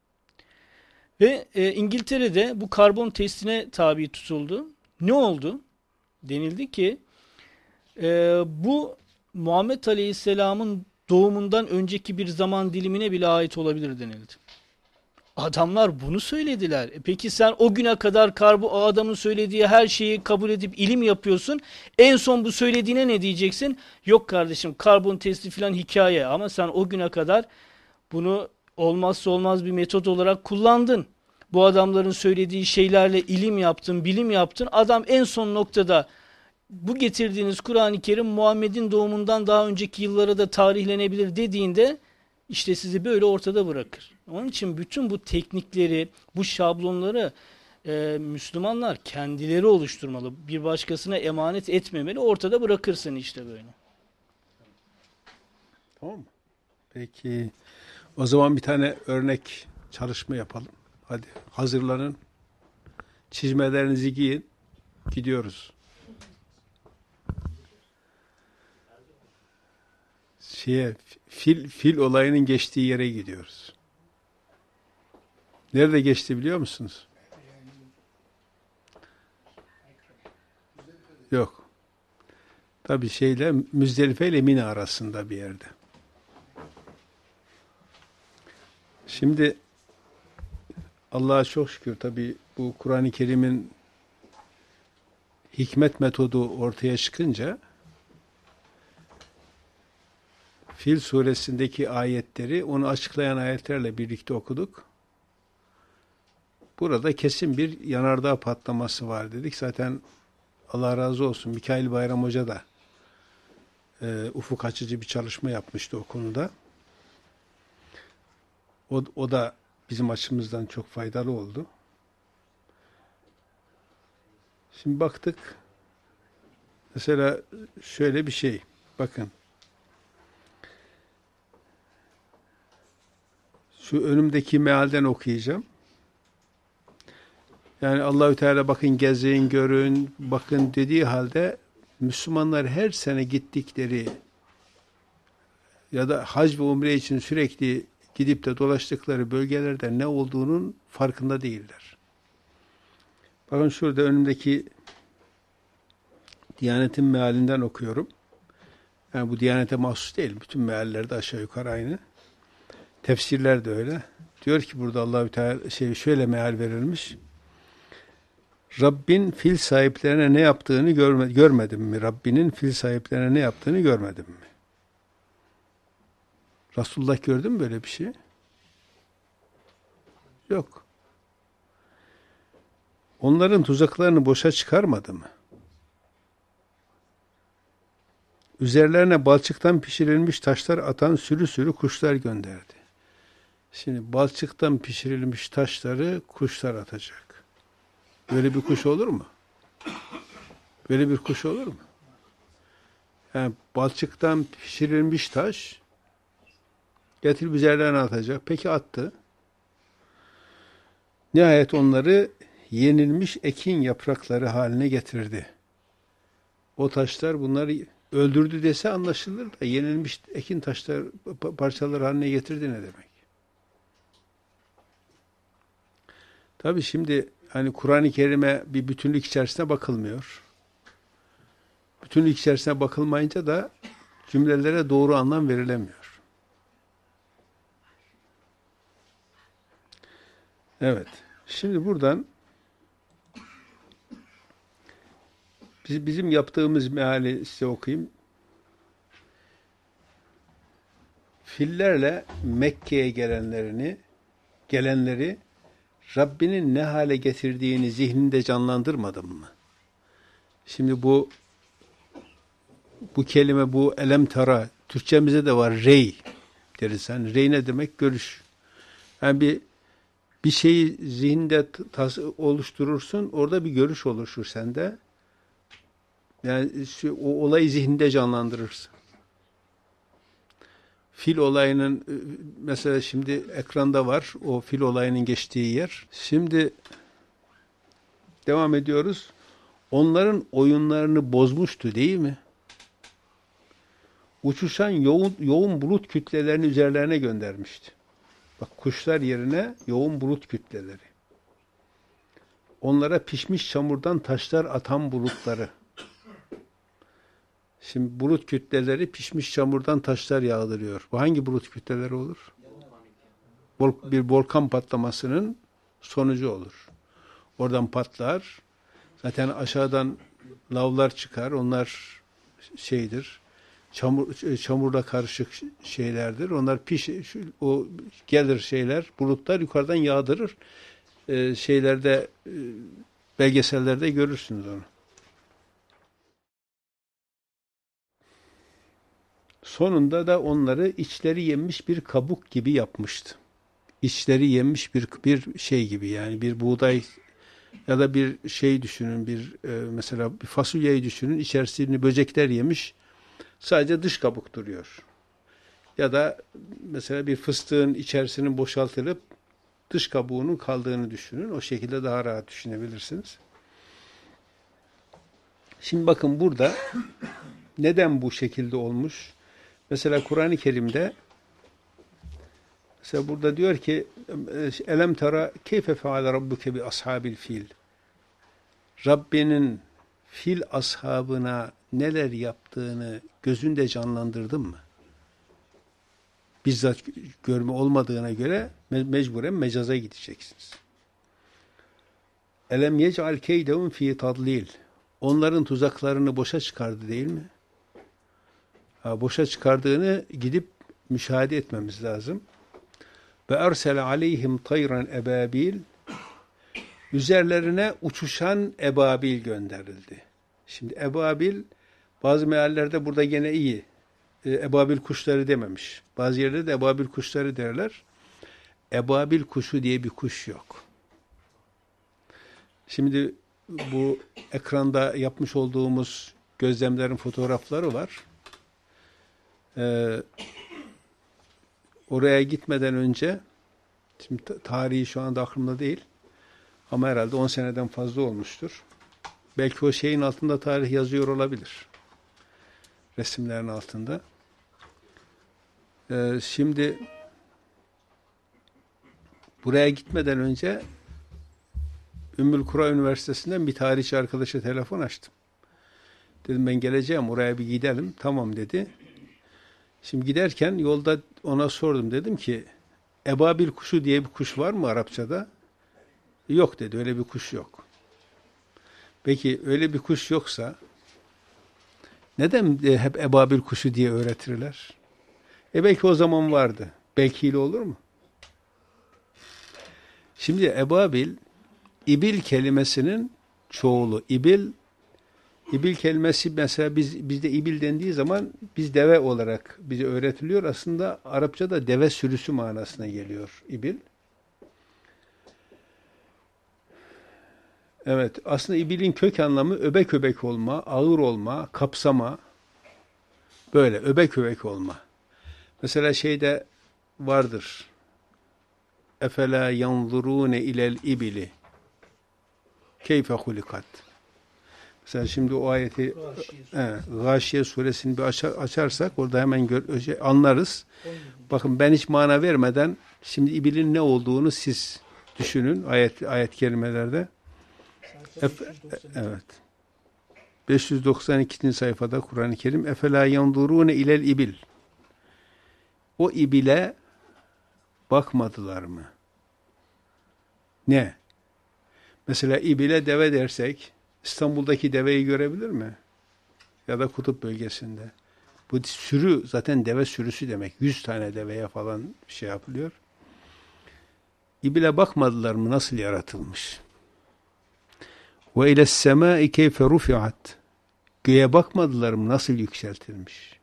[SPEAKER 2] Ve e, İngiltere'de bu karbon testine tabi tutuldu. Ne oldu? Denildi ki e, bu Muhammed Aleyhisselam'ın doğumundan önceki bir zaman dilimine bile ait olabilir denildi. Adamlar bunu söylediler. E peki sen o güne kadar karbu, o adamın söylediği her şeyi kabul edip ilim yapıyorsun. En son bu söylediğine ne diyeceksin? Yok kardeşim, karbon testi falan hikaye, ama sen o güne kadar bunu olmazsa olmaz bir metot olarak kullandın. Bu adamların söylediği şeylerle ilim yaptın, bilim yaptın. Adam en son noktada bu getirdiğiniz Kur'an-ı Kerim Muhammed'in doğumundan daha önceki yıllara da tarihlenebilir dediğinde İşte sizi böyle ortada bırakır. Onun için bütün bu teknikleri, bu şablonları e, Müslümanlar kendileri oluşturmalı. Bir başkasına emanet etmemeli. Ortada bırakırsın işte böyle.
[SPEAKER 1] Tamam mı? Peki o zaman bir tane örnek çalışma yapalım. Hadi hazırlanın. Çizmelerinizi giyin. Gidiyoruz. Şeye, fil, fil olayının geçtiği yere gidiyoruz. Nerede geçti biliyor musunuz? Yok. Tabii şeyle Müzdelife ile Mina arasında bir yerde. Şimdi Allah'a çok şükür tabii bu Kur'an-ı Kerim'in hikmet metodu ortaya çıkınca Fil suresindeki ayetleri onu açıklayan ayetlerle birlikte okuduk. Burada kesin bir yanardağ patlaması var dedik. Zaten Allah razı olsun Mikail Bayram Hoca da e, ufuk açıcı bir çalışma yapmıştı o konuda. O, o da bizim açımızdan çok faydalı oldu. Şimdi baktık. Mesela şöyle bir şey. Bakın. Şu önümdeki mealden okuyacağım. Yani Allahü Teala bakın gezin, görün, bakın dediği halde Müslümanlar her sene gittikleri ya da hac ve umre için sürekli gidip de dolaştıkları bölgelerde ne olduğunun farkında değiller. Bakın şurada önümdeki Diyanet'in mealinden okuyorum. Yani bu Diyanet'e mahsus değil. Bütün meallerde aşağı yukarı aynı. Tefsirler de öyle. Diyor ki burada Allahü Teala şey şöyle meal verilmiş. Rabbin fil sahiplerine ne yaptığını görme, görmedin mi? Rabbinin fil sahiplerine ne yaptığını görmedin mi? Resulullah gördü mü böyle bir şey? Yok. Onların tuzaklarını boşa çıkarmadı mı? Üzerlerine balçıktan pişirilmiş taşlar atan sürü sürü kuşlar gönderdi. Şimdi balçıktan pişirilmiş taşları kuşlar atacak. Böyle bir kuş olur mu? Böyle bir kuş olur mu? Yani balçıktan pişirilmiş taş getirip üzerlerine atacak. Peki attı. Nihayet onları yenilmiş ekin yaprakları haline getirdi. O taşlar bunları öldürdü dese anlaşılır da yenilmiş ekin taşlar parçaları haline getirdi ne demek? Tabii şimdi hani Kur'an-ı Kerim'e bir bütünlük içerisine bakılmıyor. Bütünlük içerisine bakılmayınca da cümlelere doğru anlam verilemiyor. Evet. Şimdi buradan biz, bizim yaptığımız meali size okuyayım. Fillerle Mekke'ye gelenlerini, gelenleri Rabbinin ne hale getirdiğini zihninde canlandırmadın mı? Şimdi bu bu kelime, bu elem tara, Türkçemizde de var, rey deriz. Yani rey ne demek? Görüş. Yani bir bir şeyi zihinde tas oluşturursun, orada bir görüş oluşur sende. Yani şu, o olayı zihninde canlandırırsın. Fil olayının mesela şimdi ekranda var o fil olayının geçtiği yer. Şimdi devam ediyoruz. Onların oyunlarını bozmuştu değil mi? Uçuşan yoğun, yoğun bulut kütlelerini üzerlerine göndermişti. Bak kuşlar yerine yoğun bulut kütleleri. Onlara pişmiş çamurdan taşlar atan bulutları. Şimdi bulut kütleleri pişmiş çamurdan taşlar yağdırıyor. Bu hangi bulut kütleleri olur? Vol- bir volkan patlamasının sonucu olur. Oradan patlar. Zaten aşağıdan lavlar çıkar. Onlar şeydir. Çamur, çamurla karışık şeylerdir. Onlar piş, o gelir şeyler, bulutlar yukarıdan yağdırır. Ee, şeylerde, belgesellerde görürsünüz onu. Sonunda da onları içleri yenmiş bir kabuk gibi yapmıştı. İçleri yenmiş bir bir şey gibi, yani bir buğday ya da bir şey düşünün, bir e, mesela bir fasulyeyi düşünün, içerisini böcekler yemiş, sadece dış kabuk duruyor. Ya da mesela bir fıstığın içerisinin boşaltılıp dış kabuğunun kaldığını düşünün. O şekilde daha rahat düşünebilirsiniz. Şimdi bakın burada neden bu şekilde olmuş? Mesela Kur'an-ı Kerim'de mesela burada diyor ki elem tera keyfe feale rabbuke bi ashabil fil. Rabbinin fil ashabına neler yaptığını gözünde canlandırdın mı? Bizzat görme olmadığına göre mecburen mecaza gideceksiniz. Elem yec'al keydehum fi tadlil. Onların tuzaklarını boşa çıkardı değil mi? Ha, boşa çıkardığını gidip müşahede etmemiz lazım. Ve ersele aleyhim tayran ebabil. Üzerlerine uçuşan ebabil gönderildi. Şimdi ebabil bazı meallerde burada gene iyi. E, ebabil kuşları dememiş. Bazı yerlerde de ebabil kuşları derler. Ebabil kuşu diye bir kuş yok. Şimdi bu ekranda yapmış olduğumuz gözlemlerin fotoğrafları var. Ee, oraya gitmeden önce, şimdi tarihi şu anda aklımda değil ama herhalde on seneden fazla olmuştur. Belki o şeyin altında tarih yazıyor olabilir. Resimlerin altında. Ee, şimdi buraya gitmeden önce Ümmül Kura Üniversitesi'nden bir tarihçi arkadaşa telefon açtım. Dedim ben geleceğim, oraya bir gidelim. Tamam dedi. Şimdi giderken yolda ona sordum. Dedim ki ebabil kuşu diye bir kuş var mı Arapçada? Yok dedi, öyle bir kuş yok. Peki öyle bir kuş yoksa neden hep ebabil kuşu diye öğretirler? E belki o zaman vardı. Belki olur mu? Şimdi ebabil İbil kelimesinin çoğulu. İbil, İbil kelimesi mesela biz bizde İbil dendiği zaman biz deve olarak bize öğretiliyor. Aslında Arapçada deve sürüsü manasına geliyor İbil. Evet, aslında İbil'in kök anlamı öbek öbek olma, ağır olma, kapsama, böyle öbek öbek olma. Mesela şeyde vardır. Efela yanzurune ilel ibili keyfe hulikat. Mesela şimdi o ayeti Gâşiye, Gâşiye suresini bir açar, açarsak orada hemen gör, şey, anlarız. Bakın ben hiç mana vermeden şimdi ibilin ne olduğunu siz düşünün ayet ayet kelimelerde. Efe, evet. beş yüz doksan ikinci sayfada Kur'an-ı Kerim Efela yanzurune ilel ibil. O ibile bakmadılar mı? Ne? Mesela ibile deve dersek İstanbul'daki deveyi görebilir mi? Ya da kutup bölgesinde. Bu sürü zaten deve sürüsü demek. Yüz tane deveye falan şey yapılıyor. İbile bakmadılar mı nasıl yaratılmış? Ve iles semâi keyfe rufi'at. Göğe bakmadılar mı nasıl yükseltilmiş?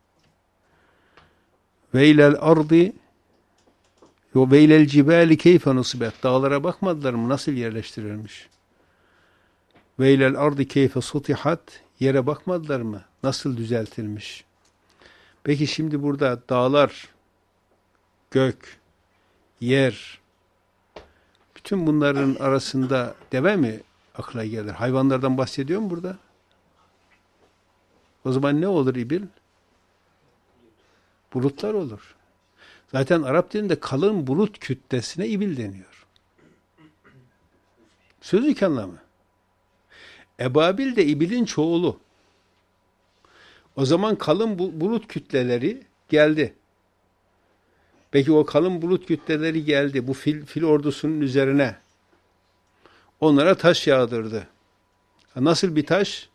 [SPEAKER 1] Ve ilel ardi ve ilel cibâli keyfe nusibet. Dağlara bakmadılar mı nasıl yerleştirilmiş? Ve ilel ardi keyfe sutihat. Yere bakmadılar mı nasıl düzeltilmiş? Peki şimdi burada dağlar, gök, yer, bütün bunların arasında deve mi akla gelir? Hayvanlardan bahsediyor mu burada? O zaman ne olur ibil? Bulutlar olur. Zaten Arap dilinde kalın bulut kütlesine ibil deniyor. Sözlük anlamı. Ebabil de ibilin çoğulu. O zaman kalın bulut kütleleri geldi. Peki o kalın bulut kütleleri geldi. Bu fil, fil ordusunun üzerine. Onlara taş yağdırdı. Nasıl bir taş?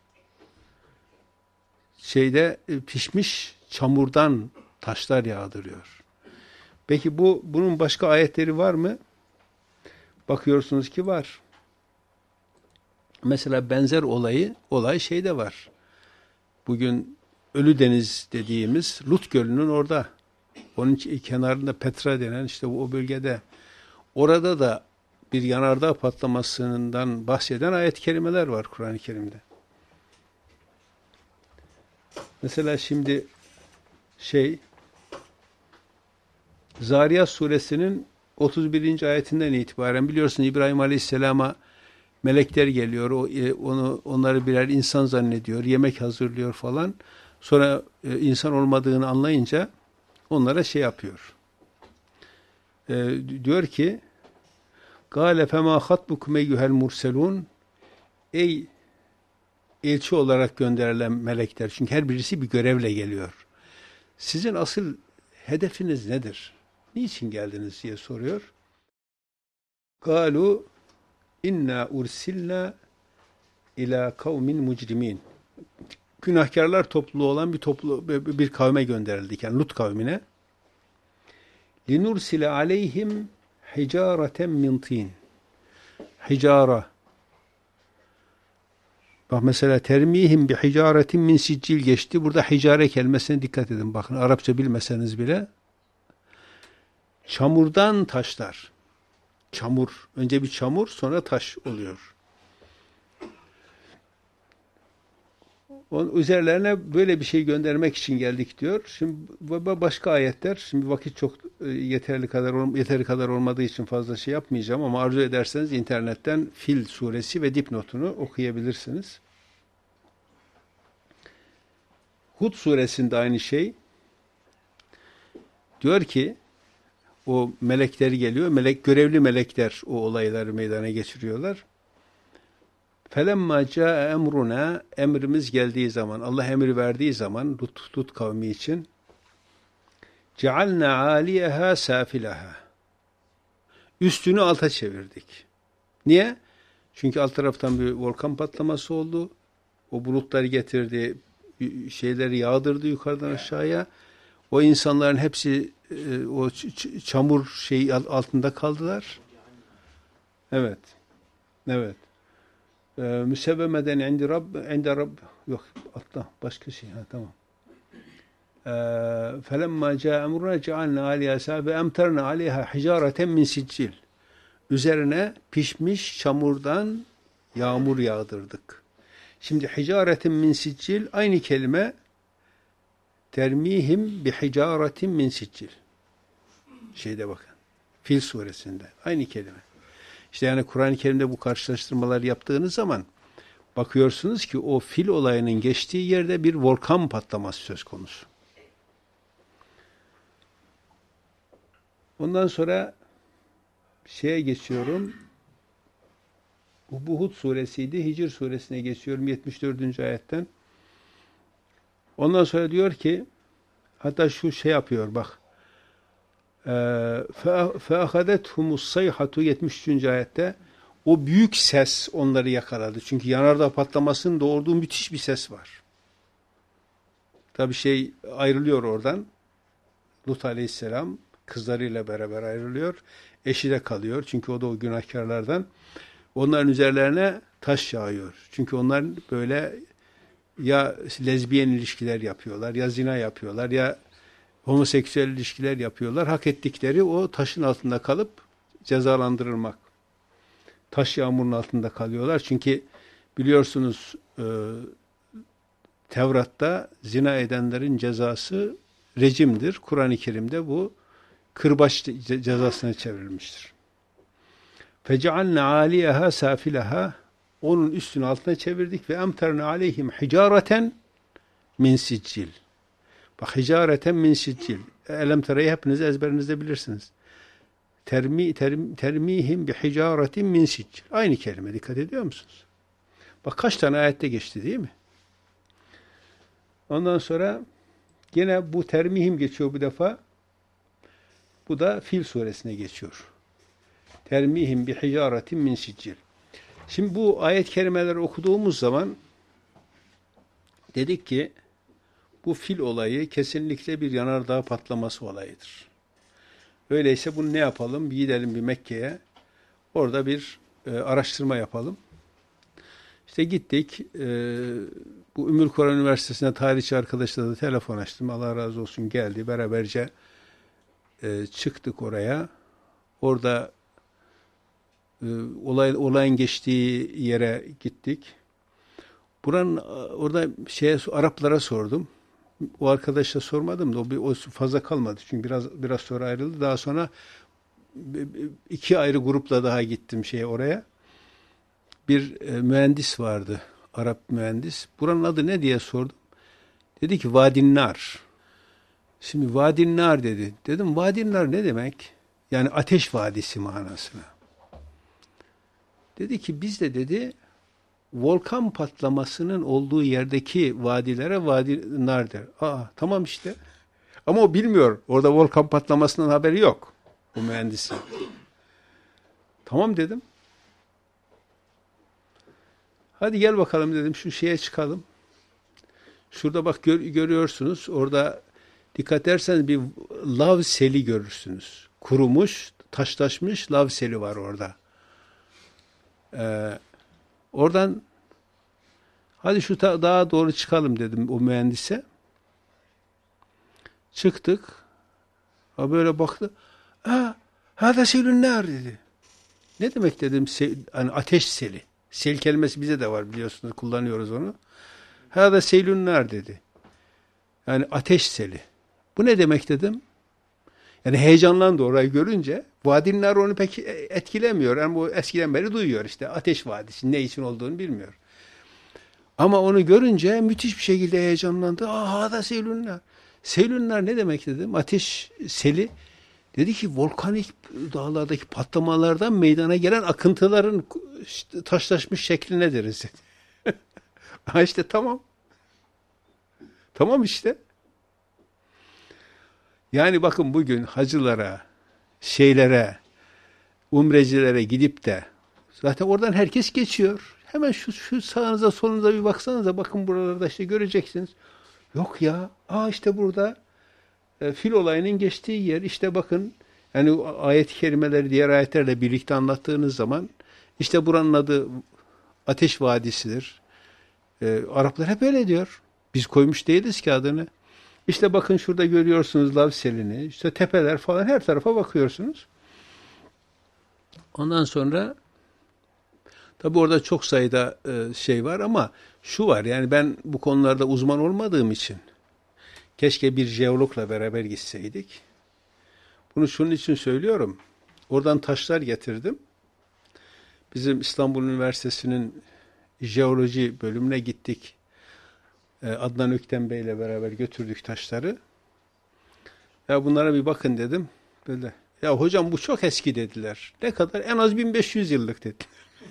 [SPEAKER 1] Şeyde pişmiş çamurdan taşlar yağdırıyor. Peki bu bunun başka ayetleri var mı? Bakıyorsunuz ki var. Mesela benzer olayı, olay şeyde var. Bugün Ölüdeniz dediğimiz Lut Gölü'nün orada. Onun kenarında Petra denen işte o bölgede. Orada da bir yanardağ patlamasından bahseden ayet-i kerimeler var Kur'an-ı Kerim'de. Mesela şimdi şey Zariyat suresinin otuz birinci ayetinden itibaren biliyorsun İbrahim Aleyhisselam'a melekler geliyor. O onu onları birer insan zannediyor. Yemek hazırlıyor falan. Sonra e, insan olmadığını anlayınca onlara şey yapıyor. E, diyor ki Gâle femâ hatbukum eyyuhel murselûn. Ey elçi olarak gönderilen melekler. Çünkü her birisi bir görevle geliyor. Sizin asıl hedefiniz nedir? Niçin geldiniz diye soruyor. Galu inna ursilna ila kavmin mucrimin. Günahkarlar topluluğu olan bir toplu bir kavme gönderildik. Yani Lut kavmine. Linursile aleyhim hicareten min tin. Hicara. Bak mesela termihim bi hicaretin min siccil geçti. Burada hicare kelimesine dikkat edin. Bakın Arapça bilmeseniz bile çamurdan taşlar. Çamur. Önce bir çamur sonra taş oluyor. Onun üzerlerine böyle bir şey göndermek için geldik diyor. Şimdi başka ayetler. Şimdi vakit çok yeterli kadar yeteri kadar olmadığı için fazla şey yapmayacağım ama arzu ederseniz internetten Fil suresi ve dipnotunu okuyabilirsiniz. Hud suresinde aynı şey. Diyor ki o melekler geliyor. Melek görevli melekler o olayları meydana geçiriyorlar. Felemma caa emruna emrimiz geldiği zaman, Allah emri verdiği zaman Lut, Lut kavmi için cealna aliyeha safilaha. Üstünü alta çevirdik. Niye? Çünkü alt taraftan bir volkan patlaması oldu. O bulutları getirdi, şeyleri yağdırdı yukarıdan aşağıya. O insanların hepsi o çamur şey altında kaldılar. Evet. Evet. Müsevvemeden indi Rabb, indi Rabb, yok atla başka şey, ha tamam. Felemma caa emruna cealna aliha sabe emterna aleyha hicareten min siccil. Üzerine pişmiş çamurdan yağmur yağdırdık. Şimdi hicaretin min siccil aynı kelime termihim bi hicaretin min siccil. Şeyde bakın. Fil suresinde aynı kelime. İşte yani Kur'an-ı Kerim'de bu karşılaştırmaları yaptığınız zaman bakıyorsunuz ki o fil olayının geçtiği yerde bir volkan patlaması söz konusu. Ondan sonra şeye geçiyorum. Bu Hud suresiydi. Hicr suresine geçiyorum yetmiş dördüncü ayetten. Ondan sonra diyor ki hatta şu şey yapıyor bak. فَاَخَذَتْهُمُ الصَّيْحَةُ yetmiş üçüncü ayette o büyük ses onları yakaladı. Çünkü yanardağ patlamasının doğurduğu müthiş bir ses var. Tabi şey ayrılıyor oradan. Lut aleyhisselam kızlarıyla beraber ayrılıyor. Eşi de kalıyor. Çünkü o da o günahkarlardan. Onların üzerlerine taş yağıyor. Çünkü onlar böyle ya lezbiyen ilişkiler yapıyorlar, ya zina yapıyorlar, ya homoseksüel ilişkiler yapıyorlar. Hak ettikleri o taşın altında kalıp cezalandırılmak. Taş yağmurun altında kalıyorlar. Çünkü biliyorsunuz e, Tevrat'ta zina edenlerin cezası rejimdir. Kur'an-ı Kerim'de bu kırbaç cezasına çevrilmiştir. فَجَعَلْنَا عَالِيَهَا سَافِلَهَا onun üstünü altına çevirdik ve emterna aleyhim hicareten min siccil. Bak hicareten min siccil. Elem tereyi hepiniz ezberinizde bilirsiniz. Termi, term, termihim bi hicaretin min siccil. Aynı kelime, dikkat ediyor musunuz? Bak kaç tane ayette geçti değil mi? Ondan sonra yine bu termihim geçiyor bu defa. Bu da Fil suresine geçiyor. Termihim bi hicaretin min siccil. Şimdi bu ayet-i kerimeleri okuduğumuz zaman dedik ki bu fil olayı kesinlikle bir yanardağ patlaması olayıdır. Öyleyse bunu ne yapalım? Bir gidelim bir Mekke'ye. Orada bir e, araştırma yapalım. İşte gittik. E, bu Ümmül Kura Üniversitesi'nde tarihçi arkadaşla da telefon açtım. Allah razı olsun geldi. Beraberce e, çıktık oraya. Orada e, olay, olayın geçtiği yere gittik. Buranın orada şeye Araplara sordum. O arkadaşa sormadım da o, bir, o fazla kalmadı. Çünkü biraz biraz sonra ayrıldı. Daha sonra iki ayrı grupla daha gittim şeye oraya. Bir e, mühendis vardı. Arap mühendis. Buranın adı ne diye sordum. Dedi ki Vadinnar. Şimdi Vadinnar dedi. Dedim Vadinnar ne demek? Yani ateş vadisi manasına. Dedi ki biz de dedi volkan patlamasının olduğu yerdeki vadilere Vadinnar der. Aa tamam işte. Ama o bilmiyor. Orada volkan patlamasından haberi yok. O mühendisin. Tamam dedim. Hadi gel bakalım dedim. Şu şeye çıkalım. Şurada bak gör, görüyorsunuz. Orada dikkat ederseniz bir lav seli görürsünüz. Kurumuş, taşlaşmış lav seli var orada. Ee, oradan hadi şu ta, dağa doğru çıkalım dedim o mühendise. Çıktık. O böyle baktı. Ha, hada selün nar dedi. Ne demek dedim? Se, hani ateş seli. Sel kelimesi bize de var biliyorsunuz. Kullanıyoruz onu. Hada selün nar dedi. Yani ateş seli. Bu ne demek dedim? Yani heyecanlandı orayı görünce. Vadinin nar onu pek etkilemiyor. Yani bu eskiden beri duyuyor işte. Ateş vadisi ne için olduğunu bilmiyor. Ama onu görünce müthiş bir şekilde heyecanlandı. Aa hada selün nar. Selün nar ne demek dedim? Ateş seli. Dedi ki volkanik dağlardaki patlamalardan meydana gelen akıntıların işte, taşlaşmış şekline deriz. Ha işte tamam. Tamam işte. Yani bakın bugün hacılara, şeylere, umrecilere gidip de zaten oradan herkes geçiyor. Hemen şu, şu sağınıza solunuza bir baksanıza bakın buralarda işte göreceksiniz. Yok ya. Aa işte burada e, fil olayının geçtiği yer. İşte bakın yani ayet-i kerimeleri diğer ayetlerle birlikte anlattığınız zaman işte buranın adı Ateş Vadisi'dir. E, Araplar hep öyle diyor. Biz koymuş değiliz ki adını. İşte bakın şurada görüyorsunuz lav selini. İşte tepeler falan her tarafa bakıyorsunuz. Ondan sonra tabi orada çok sayıda e, şey var ama şu var yani ben bu konularda uzman olmadığım için keşke bir jeologla beraber gitseydik. Bunu şunun için söylüyorum. Oradan taşlar getirdim. Bizim İstanbul Üniversitesi'nin jeoloji bölümüne gittik. Adnan Ökten Bey ile beraber götürdük taşları. Ya bunlara bir bakın dedim. Böyle. Ya hocam bu çok eski dediler. Ne kadar? En az bin beş yüz yıllık dediler.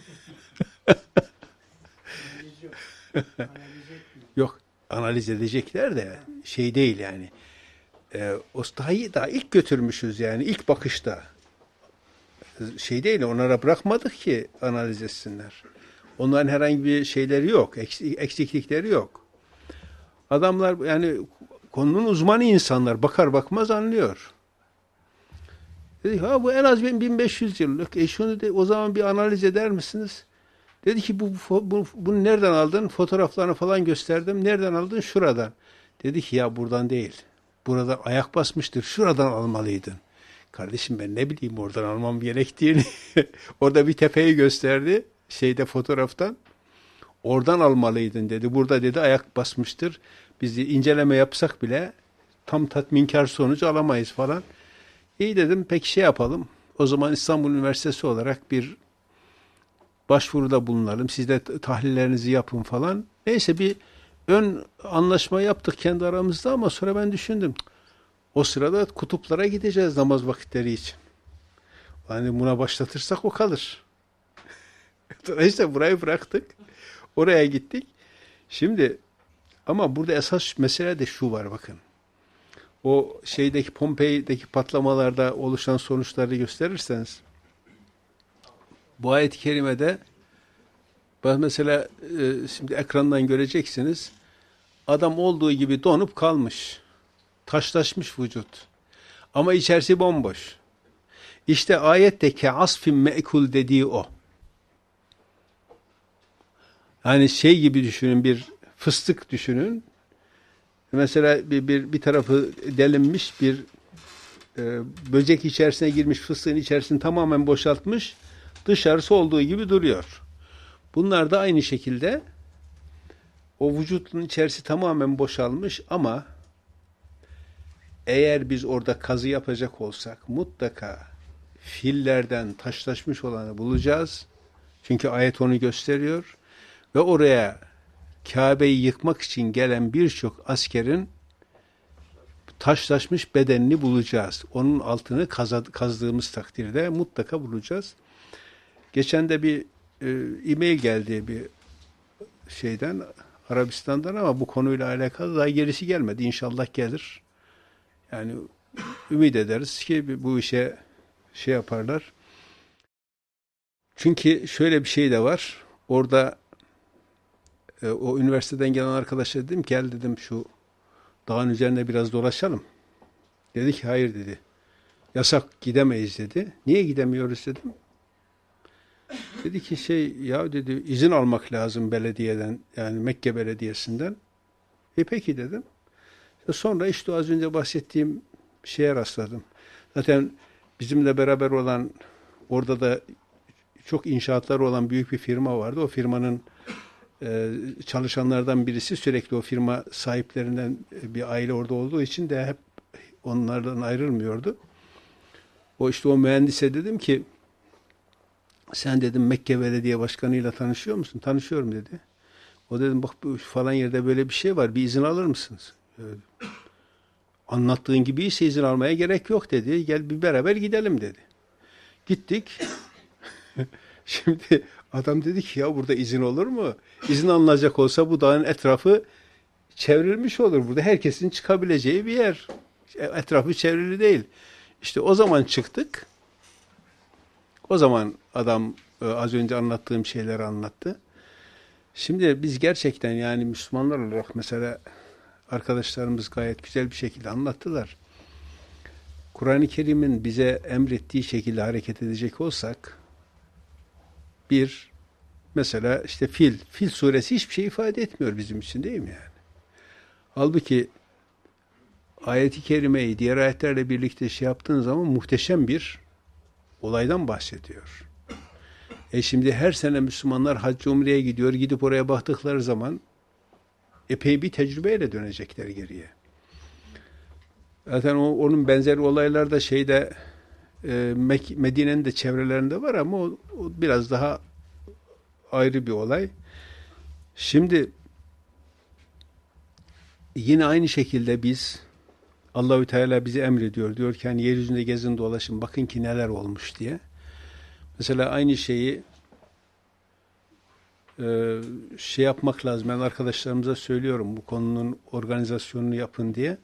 [SPEAKER 1] Yok analiz edecekler de şey değil yani. E, o daha, daha ilk götürmüşüz yani ilk bakışta. Şey değil onlara bırakmadık ki analiz etsinler. Onların herhangi bir şeyleri yok. Eksiklikleri yok. Adamlar yani konunun uzmanı insanlar. Bakar bakmaz anlıyor. Dedik ha bu en az bin beş yüz yıllık. E şunu de, o zaman bir analiz eder misiniz? Dedi ki bu, bu bunu nereden aldın? Fotoğraflarını falan gösterdim. Nereden aldın? Şuradan. Dedi ki ya buradan değil. Buradan ayak basmıştır. Şuradan almalıydın. Kardeşim ben ne bileyim oradan almam gerektiğini. Orada bir tepeyi gösterdi. Şeyde fotoğraftan. Oradan almalıydın dedi. Burada dedi ayak basmıştır. Biz de inceleme yapsak bile tam tatminkar sonuç alamayız falan. İyi dedim peki şey yapalım. O zaman İstanbul Üniversitesi olarak bir başvuruda bulunalım. Siz de tahlillerinizi yapın falan. Neyse bir ön anlaşma yaptık kendi aramızda ama sonra ben düşündüm. O sırada kutuplara gideceğiz namaz vakitleri için. Yani buna başlatırsak o kalır. Dolayısıyla burayı bıraktık. Oraya gittik. Şimdi ama burada esas mesele de şu var bakın. O şeydeki Pompei'deki patlamalarda oluşan sonuçları gösterirseniz bu ayet-i kerimede mesela şimdi ekrandan göreceksiniz. Adam olduğu gibi donup kalmış. Taşlaşmış vücut. Ama içerisi bomboş. İşte ayetteki asfin me'kul dediği o. Hani şey gibi düşünün, bir fıstık düşünün. Mesela bir, bir, bir tarafı delinmiş, bir e, böcek içerisine girmiş, fıstığın içerisini tamamen boşaltmış, dışarısı olduğu gibi duruyor. Bunlar da aynı şekilde o vücutun içerisi tamamen boşalmış ama eğer biz orada kazı yapacak olsak mutlaka fillerden taşlaşmış olanı bulacağız. Çünkü ayet onu gösteriyor. Ve oraya Kabe'yi yıkmak için gelen birçok askerin taşlaşmış bedenini bulacağız. Onun altını kazdığımız takdirde mutlaka bulacağız. Geçen de bir e, e-mail geldi bir şeyden, Arabistan'dan, ama bu konuyla alakalı daha gerisi gelmedi. İnşallah gelir. Yani ümit ederiz ki bu işe şey yaparlar. Çünkü şöyle bir şey de var. Orada e, o üniversiteden gelen arkadaşa dedim ki, gel dedim şu dağın üzerine biraz dolaşalım. Dedi ki hayır dedi. Yasak, gidemeyiz dedi. Niye gidemiyoruz dedim. Dedi ki şey ya dedi, izin almak lazım belediyeden, yani Mekke Belediyesi'nden. E peki dedim. Sonra işte az önce bahsettiğim şeye rastladım. Zaten bizimle beraber olan, orada da çok inşaatları olan büyük bir firma vardı. O firmanın e, çalışanlardan birisi, sürekli o firma sahiplerinden bir aile orada olduğu için de hep onlardan ayrılmıyordu. O işte o mühendise dedim ki, sen dedim Mekke Belediye Başkanı'yla tanışıyor musun? Tanışıyorum dedi. O dedim bak bu falan yerde böyle bir şey var, bir izin alır mısınız? Evet. Anlattığın gibi ise izin almaya gerek yok dedi. Gel bir beraber gidelim dedi. Gittik. Şimdi adam dedi ki ya burada izin olur mu? İzin alınacak olsa bu dağın etrafı çevrilmiş olur. Burada herkesin çıkabileceği bir yer. Etrafı çevrili değil. İşte o zaman çıktık. O zaman adam az önce anlattığım şeyleri anlattı. Şimdi biz gerçekten yani Müslümanlar olarak mesela arkadaşlarımız gayet güzel bir şekilde anlattılar. Kur'an-ı Kerim'in bize emrettiği şekilde hareket edecek olsak, bir, mesela işte fil, fil suresi hiçbir şey ifade etmiyor bizim için, değil mi yani? Halbuki ayet-i kerimeyi diğer ayetlerle birlikte şey yaptığın zaman muhteşem bir olaydan bahsediyor. E şimdi her sene Müslümanlar hac umreye gidiyor, gidip oraya baktıkları zaman epey bir tecrübeyle dönecekler geriye. Zaten o, onun benzeri olaylar da şeyde e, Medine'nin de çevrelerinde var ama o, o biraz daha ayrı bir olay. Şimdi yine aynı şekilde biz, Allahü Teala bize emrediyor. Diyor ki hani yeryüzünde gezin dolaşın, bakın ki neler olmuş diye. Mesela aynı şeyi e, şey yapmak lazım. Ben arkadaşlarımıza söylüyorum, bu konunun organizasyonunu yapın diye.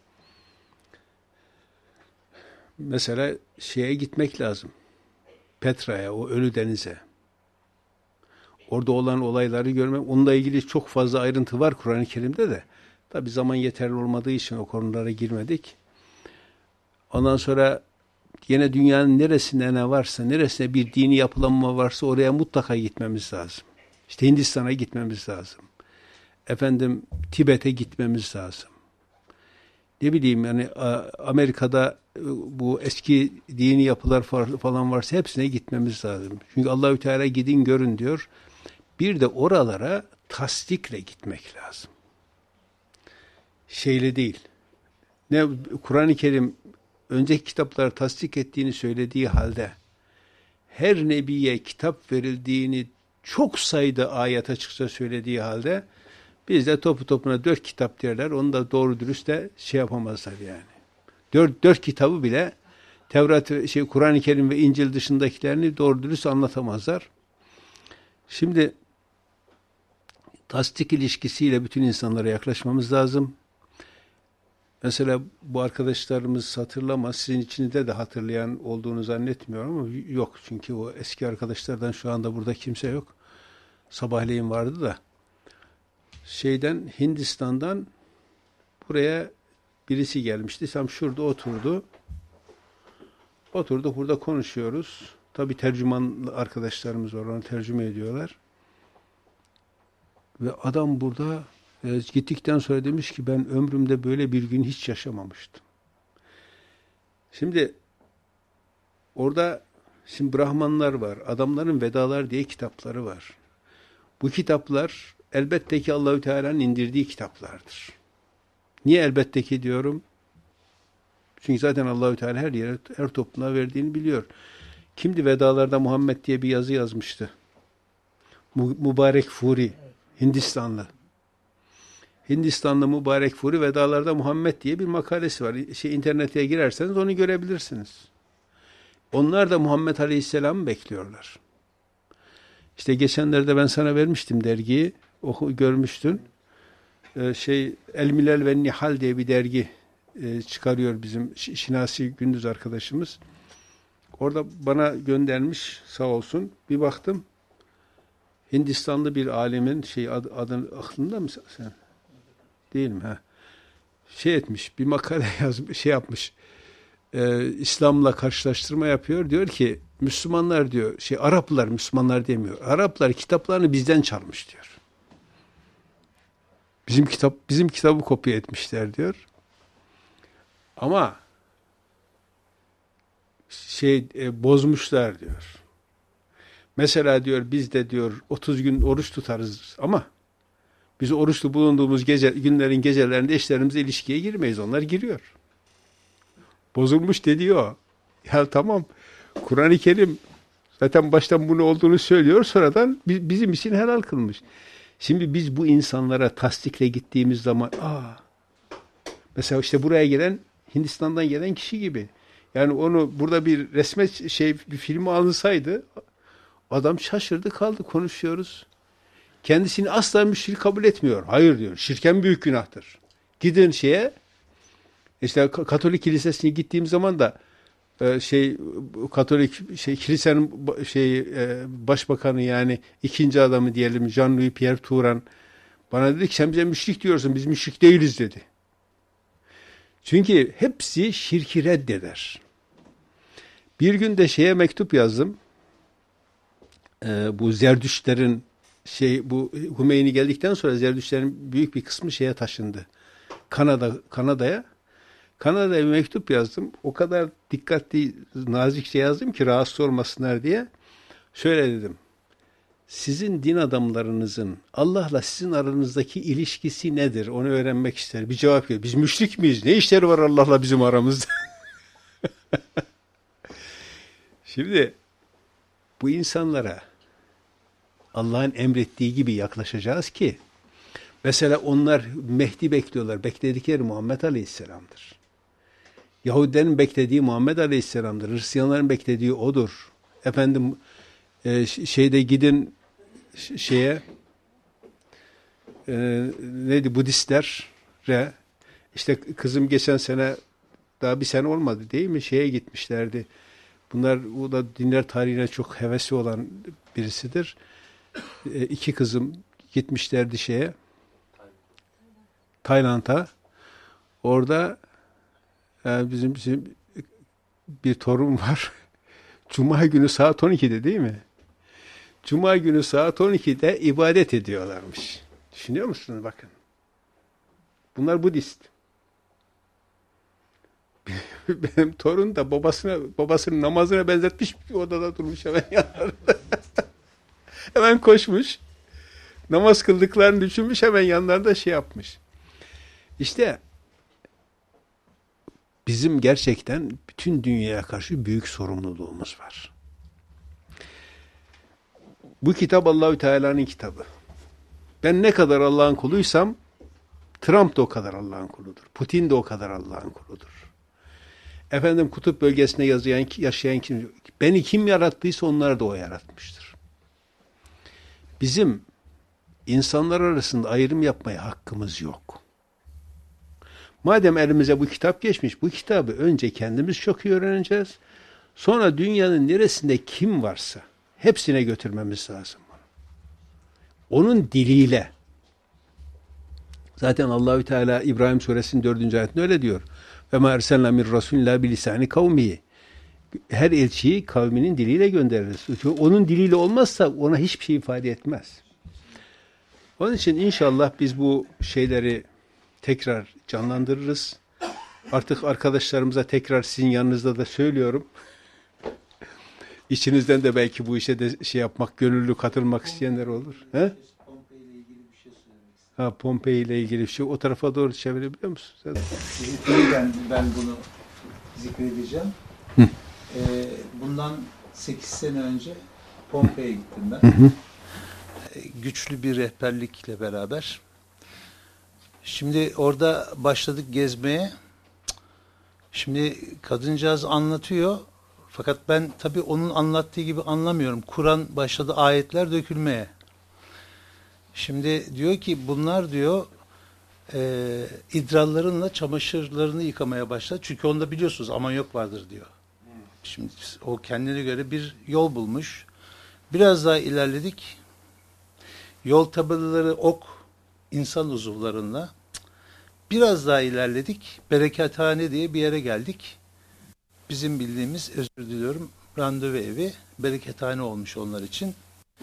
[SPEAKER 1] Mesela şeye gitmek lazım. Petra'ya, o Ölü Deniz'e. Orada olan olayları görmek, onunla ilgili çok fazla ayrıntı var Kur'an-ı Kerim'de de. Tabi zaman yeterli olmadığı için o konulara girmedik. Ondan sonra yine dünyanın neresinde ne varsa, neresinde bir dini yapılanma varsa oraya mutlaka gitmemiz lazım. İşte Hindistan'a gitmemiz lazım. Efendim Tibet'e gitmemiz lazım. Ne bileyim yani Amerika'da bu eski dini yapılar falan varsa hepsine gitmemiz lazım. Çünkü Allahü Teala gidin görün diyor. Bir de oralara tasdikle gitmek lazım. Şeyle değil. Ne Kur'an-ı Kerim önceki kitapları tasdik ettiğini söylediği halde her nebiye kitap verildiğini çok sayıda ayet açıkça söylediği halde bizde topu topuna dört kitap derler. Onu da doğru dürüst de şey yapamazlar yani. Dört, dört kitabı bile Tevrat, şey, Kur'an-ı Kerim ve İncil dışındakilerini doğru dürüst anlatamazlar. Şimdi tasdik ilişkisiyle bütün insanlara yaklaşmamız lazım. Mesela bu arkadaşlarımız hatırlamaz. Sizin içinizde de hatırlayan olduğunu zannetmiyorum ama yok. Çünkü o eski arkadaşlardan şu anda burada kimse yok. Sabahleyin vardı da. Şeyden, Hindistan'dan buraya birisi gelmişti. Tam şurada oturdu. Oturduk burada konuşuyoruz. Tabii tercüman arkadaşlarımız var. Onu tercüme ediyorlar. Ve adam burada e, gittikten sonra demiş ki ben ömrümde böyle bir gün hiç yaşamamıştım. Şimdi orada şimdi Brahmanlar var. Adamların Vedalar diye kitapları var. Bu kitaplar elbette ki Allahü Teala'nın indirdiği kitaplardır. Niye elbette ki diyorum? Çünkü zaten Allahü Teala her yere, her topluma verdiğini biliyor. Kimdi Vedalarda Muhammed diye bir yazı yazmıştı. Mübarek Furi, Hindistanlı. Hindistanlı Mübarek Furi Vedalarda Muhammed diye bir makalesi var. Şey, internete girerseniz onu görebilirsiniz. Onlar da Muhammed Aleyhisselam'ı bekliyorlar. İşte geçenlerde ben sana vermiştim dergiyi. Oku, görmüştün. Ee, şey El Milal ve Nihal diye bir dergi e, çıkarıyor bizim Şinasi Gündüz arkadaşımız. Orada bana göndermiş sağ olsun. Bir baktım. Hindistanlı bir alemin şey ad, adın aklında mı sen? Değil mi? Ha. Şey etmiş. Bir makale yazmış, şey yapmış. Ee, İslam'la karşılaştırma yapıyor. Diyor ki Müslümanlar diyor, şey Araplar Müslümanlar demiyor. Araplar kitaplarını bizden çalmış diyor. Bizim kitap bizim kitabı kopya etmişler diyor. Ama şey e, bozmuşlar diyor. Mesela diyor biz de diyor otuz gün oruç tutarız ama biz oruçlu bulunduğumuz gece günlerin gecelerinde eşlerimizle ilişkiye girmeyiz. Onlar giriyor. Bozulmuş dedi o. Ya tamam. Kur'an-ı Kerim zaten baştan bunu olduğunu söylüyor. Sonradan bizim için helal kılmış. Şimdi biz bu insanlara tasdikle gittiğimiz zaman aa, mesela işte buraya gelen Hindistan'dan gelen kişi gibi. Yani onu burada bir resme şey bir filmi alınsaydı adam şaşırdı kaldı, konuşuyoruz. Kendisini asla müşrik kabul etmiyor. Hayır diyor. Şirken büyük günahtır. Gidin şeye işte Katolik kilisesine gittiğim zaman da şey Katolik şey kilisenin şey başbakanı yani ikinci adamı diyelim Jean-Louis Pierre Touran bana dedi ki sen bize müşrik diyorsun. Biz müşrik değiliz dedi. Çünkü hepsi şirki reddeder. Bir gün de şeye mektup yazdım. Ee, bu Zerdüştlerin şey bu Hümeyni geldikten sonra Zerdüştlerin büyük bir kısmı şeye taşındı. Kanada Kanada'ya. Kanada'ya bir mektup yazdım. O kadar dikkatli, nazikçe yazdım ki rahatsız olmasınlar diye. Şöyle dedim. Sizin din adamlarınızın Allah'la sizin aranızdaki ilişkisi nedir? Onu öğrenmek ister. Bir cevap geliyor. Biz müşrik miyiz? Ne işleri var Allah'la bizim aramızda? Şimdi bu insanlara Allah'ın emrettiği gibi yaklaşacağız ki mesela onlar Mehdi bekliyorlar. Bekledikleri Muhammed Aleyhisselam'dır. Yahudilerin beklediği Muhammed Aleyhisselam'dır. Hristiyanların beklediği odur. Efendim e, şeyde gidin şeye e, neydi Budistlere işte kızım geçen sene daha bir sene olmadı değil mi? Şeye gitmişlerdi. Bunlar o da dinler tarihine çok hevesi olan birisidir. E, iki kızım gitmişlerdi şeye Tayland'a. Orada yani bizim, bizim bir torun var. Cuma günü saat on ikide değil mi? Cuma günü saat on ikide ibadet ediyorlarmış. Düşünüyor musunuz bakın? Bunlar Budist. Benim torun da babasına babasının namazına benzetmiş bir odada durmuş hemen yanlarında. Hemen koşmuş. Namaz kıldıklarını düşünmüş hemen yanlarında şey yapmış. İşte bizim gerçekten bütün dünyaya karşı büyük sorumluluğumuz var. Bu kitap Allahü Teala'nın kitabı. Ben ne kadar Allah'ın kuluysam Trump da o kadar Allah'ın kuludur. Putin de o kadar Allah'ın kuludur. Efendim kutup bölgesinde yaşayan, yaşayan kim? Beni kim yarattıysa onları da o yaratmıştır. Bizim insanlar arasında ayrım yapmaya hakkımız yok. Madem elimize bu kitap geçmiş, bu kitabı önce kendimiz çok iyi öğreneceğiz. Sonra dünyanın neresinde kim varsa hepsine götürmemiz lazım. Onun diliyle. Zaten Allahü Teala İbrahim Suresinin dördüncü ayetinde öyle diyor. Ve ma erselna min rasulin la bilisani kavmihi. Her elçiyi kavminin diliyle göndeririz. Çünkü onun diliyle olmazsa ona hiçbir şey ifade etmez. Onun için inşallah biz bu şeyleri tekrar canlandırırız. Artık arkadaşlarımıza tekrar sizin yanınızda da söylüyorum. İçinizden de belki bu işe de şey yapmak, gönüllü katılmak isteyenler olur. He? Ha, Pompei ile ilgili bir şey. O tarafa doğru çevirebiliyor musun? Sen?
[SPEAKER 4] Ben, ben bunu zikredeceğim.
[SPEAKER 1] Hı.
[SPEAKER 4] Ee, bundan sekiz sene önce Pompei'ye gittim ben.
[SPEAKER 1] Hı hı.
[SPEAKER 4] Ee, güçlü bir rehberlikle beraber. Şimdi orada başladık gezmeye. Şimdi kadıncağız anlatıyor. Fakat ben tabii onun anlattığı gibi anlamıyorum. Kur'an başladı ayetler dökülmeye. Şimdi diyor ki bunlar diyor e, idrarlarınla çamaşırlarını yıkamaya başladı. Çünkü onda biliyorsunuz amanyok vardır diyor. Şimdi o kendine göre bir yol bulmuş. Biraz daha ilerledik. Yol tabelaları ok insan uzuvlarında. Biraz daha ilerledik. Berekethane diye bir yere geldik. Bizim bildiğimiz, özür diliyorum, randevu evi berekethane olmuş onlar için.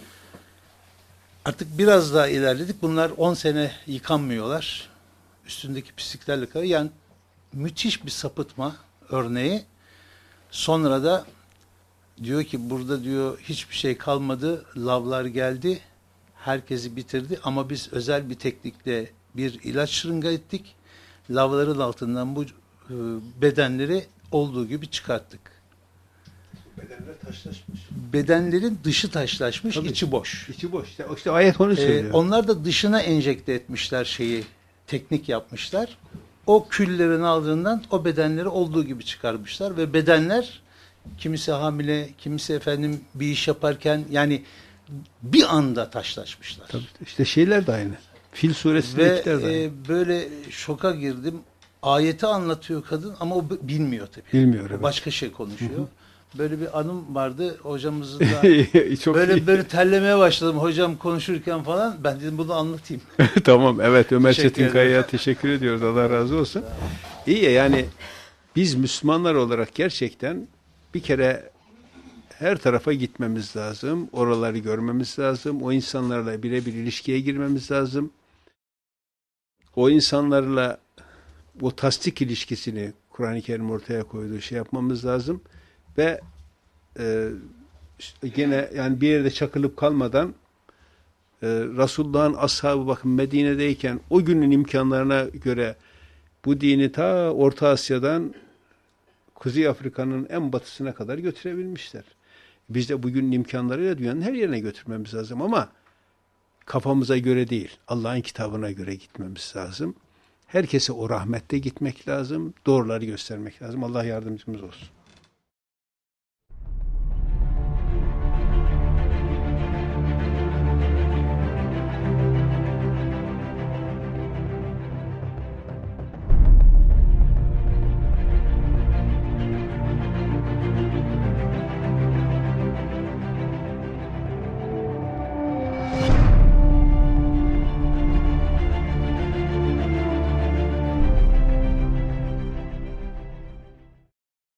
[SPEAKER 4] Artık biraz daha ilerledik. Bunlar on sene yıkanmıyorlar. Üstündeki pisliklerle kalıyor. Yani müthiş bir sapıtma örneği. Sonra da diyor ki burada diyor hiçbir şey kalmadı. Lavlar geldi. Herkesi bitirdi. Ama biz özel bir teknikle bir ilaç şırınga ettik. Lavların altından bu bedenleri olduğu gibi çıkarttık.
[SPEAKER 1] Bedenler taşlaşmış.
[SPEAKER 4] Bedenlerin dışı taşlaşmış,
[SPEAKER 1] Tabii.
[SPEAKER 4] içi boş.
[SPEAKER 1] İçi boş. İşte, işte ayet onu söylüyor.
[SPEAKER 4] Ee, onlar da dışına enjekte etmişler şeyi, teknik yapmışlar. O küllerin ardından o bedenleri olduğu gibi çıkarmışlar ve bedenler kimisi hamile, kimisi efendim bir iş yaparken yani bir anda taşlaşmışlar.
[SPEAKER 1] Tabii, işte şeyler de aynı. Fil suresindekiler
[SPEAKER 4] Ve
[SPEAKER 1] de aynı.
[SPEAKER 4] e, böyle şoka girdim. Ayeti anlatıyor kadın ama o b- bilmiyor tabii.
[SPEAKER 1] Bilmiyor,
[SPEAKER 4] O
[SPEAKER 1] evet.
[SPEAKER 4] başka şey konuşuyor. Hı hı. Böyle bir anım vardı hocamızın da
[SPEAKER 1] Çok
[SPEAKER 4] böyle
[SPEAKER 1] iyi.
[SPEAKER 4] böyle terlemeye başladım hocam konuşurken falan. Ben dedim bunu anlatayım.
[SPEAKER 1] Tamam, evet, Ömer
[SPEAKER 4] Teşekkür
[SPEAKER 1] Çetinkaya'ya teşekkür ediyoruz. Allah razı olsun. İyi ya, yani biz Müslümanlar olarak gerçekten bir kere her tarafa gitmemiz lazım. Oraları görmemiz lazım. O insanlarla birebir ilişkiye girmemiz lazım. O insanlarla o tasdik ilişkisini Kur'an-ı Kerim ortaya koyduğu şey yapmamız lazım. Ve e, işte gene yani bir yerde çakılıp kalmadan e, Resulullah'ın ashabı bakın Medine'deyken o günün imkanlarına göre bu dini ta Orta Asya'dan Kuzey Afrika'nın en batısına kadar götürebilmişler. Biz de bugünün imkanlarıyla dünyanın her yerine götürmemiz lazım ama kafamıza göre değil, Allah'ın kitabına göre gitmemiz lazım. Herkese o rahmette gitmek lazım, doğruları göstermek lazım. Allah yardımcımız olsun.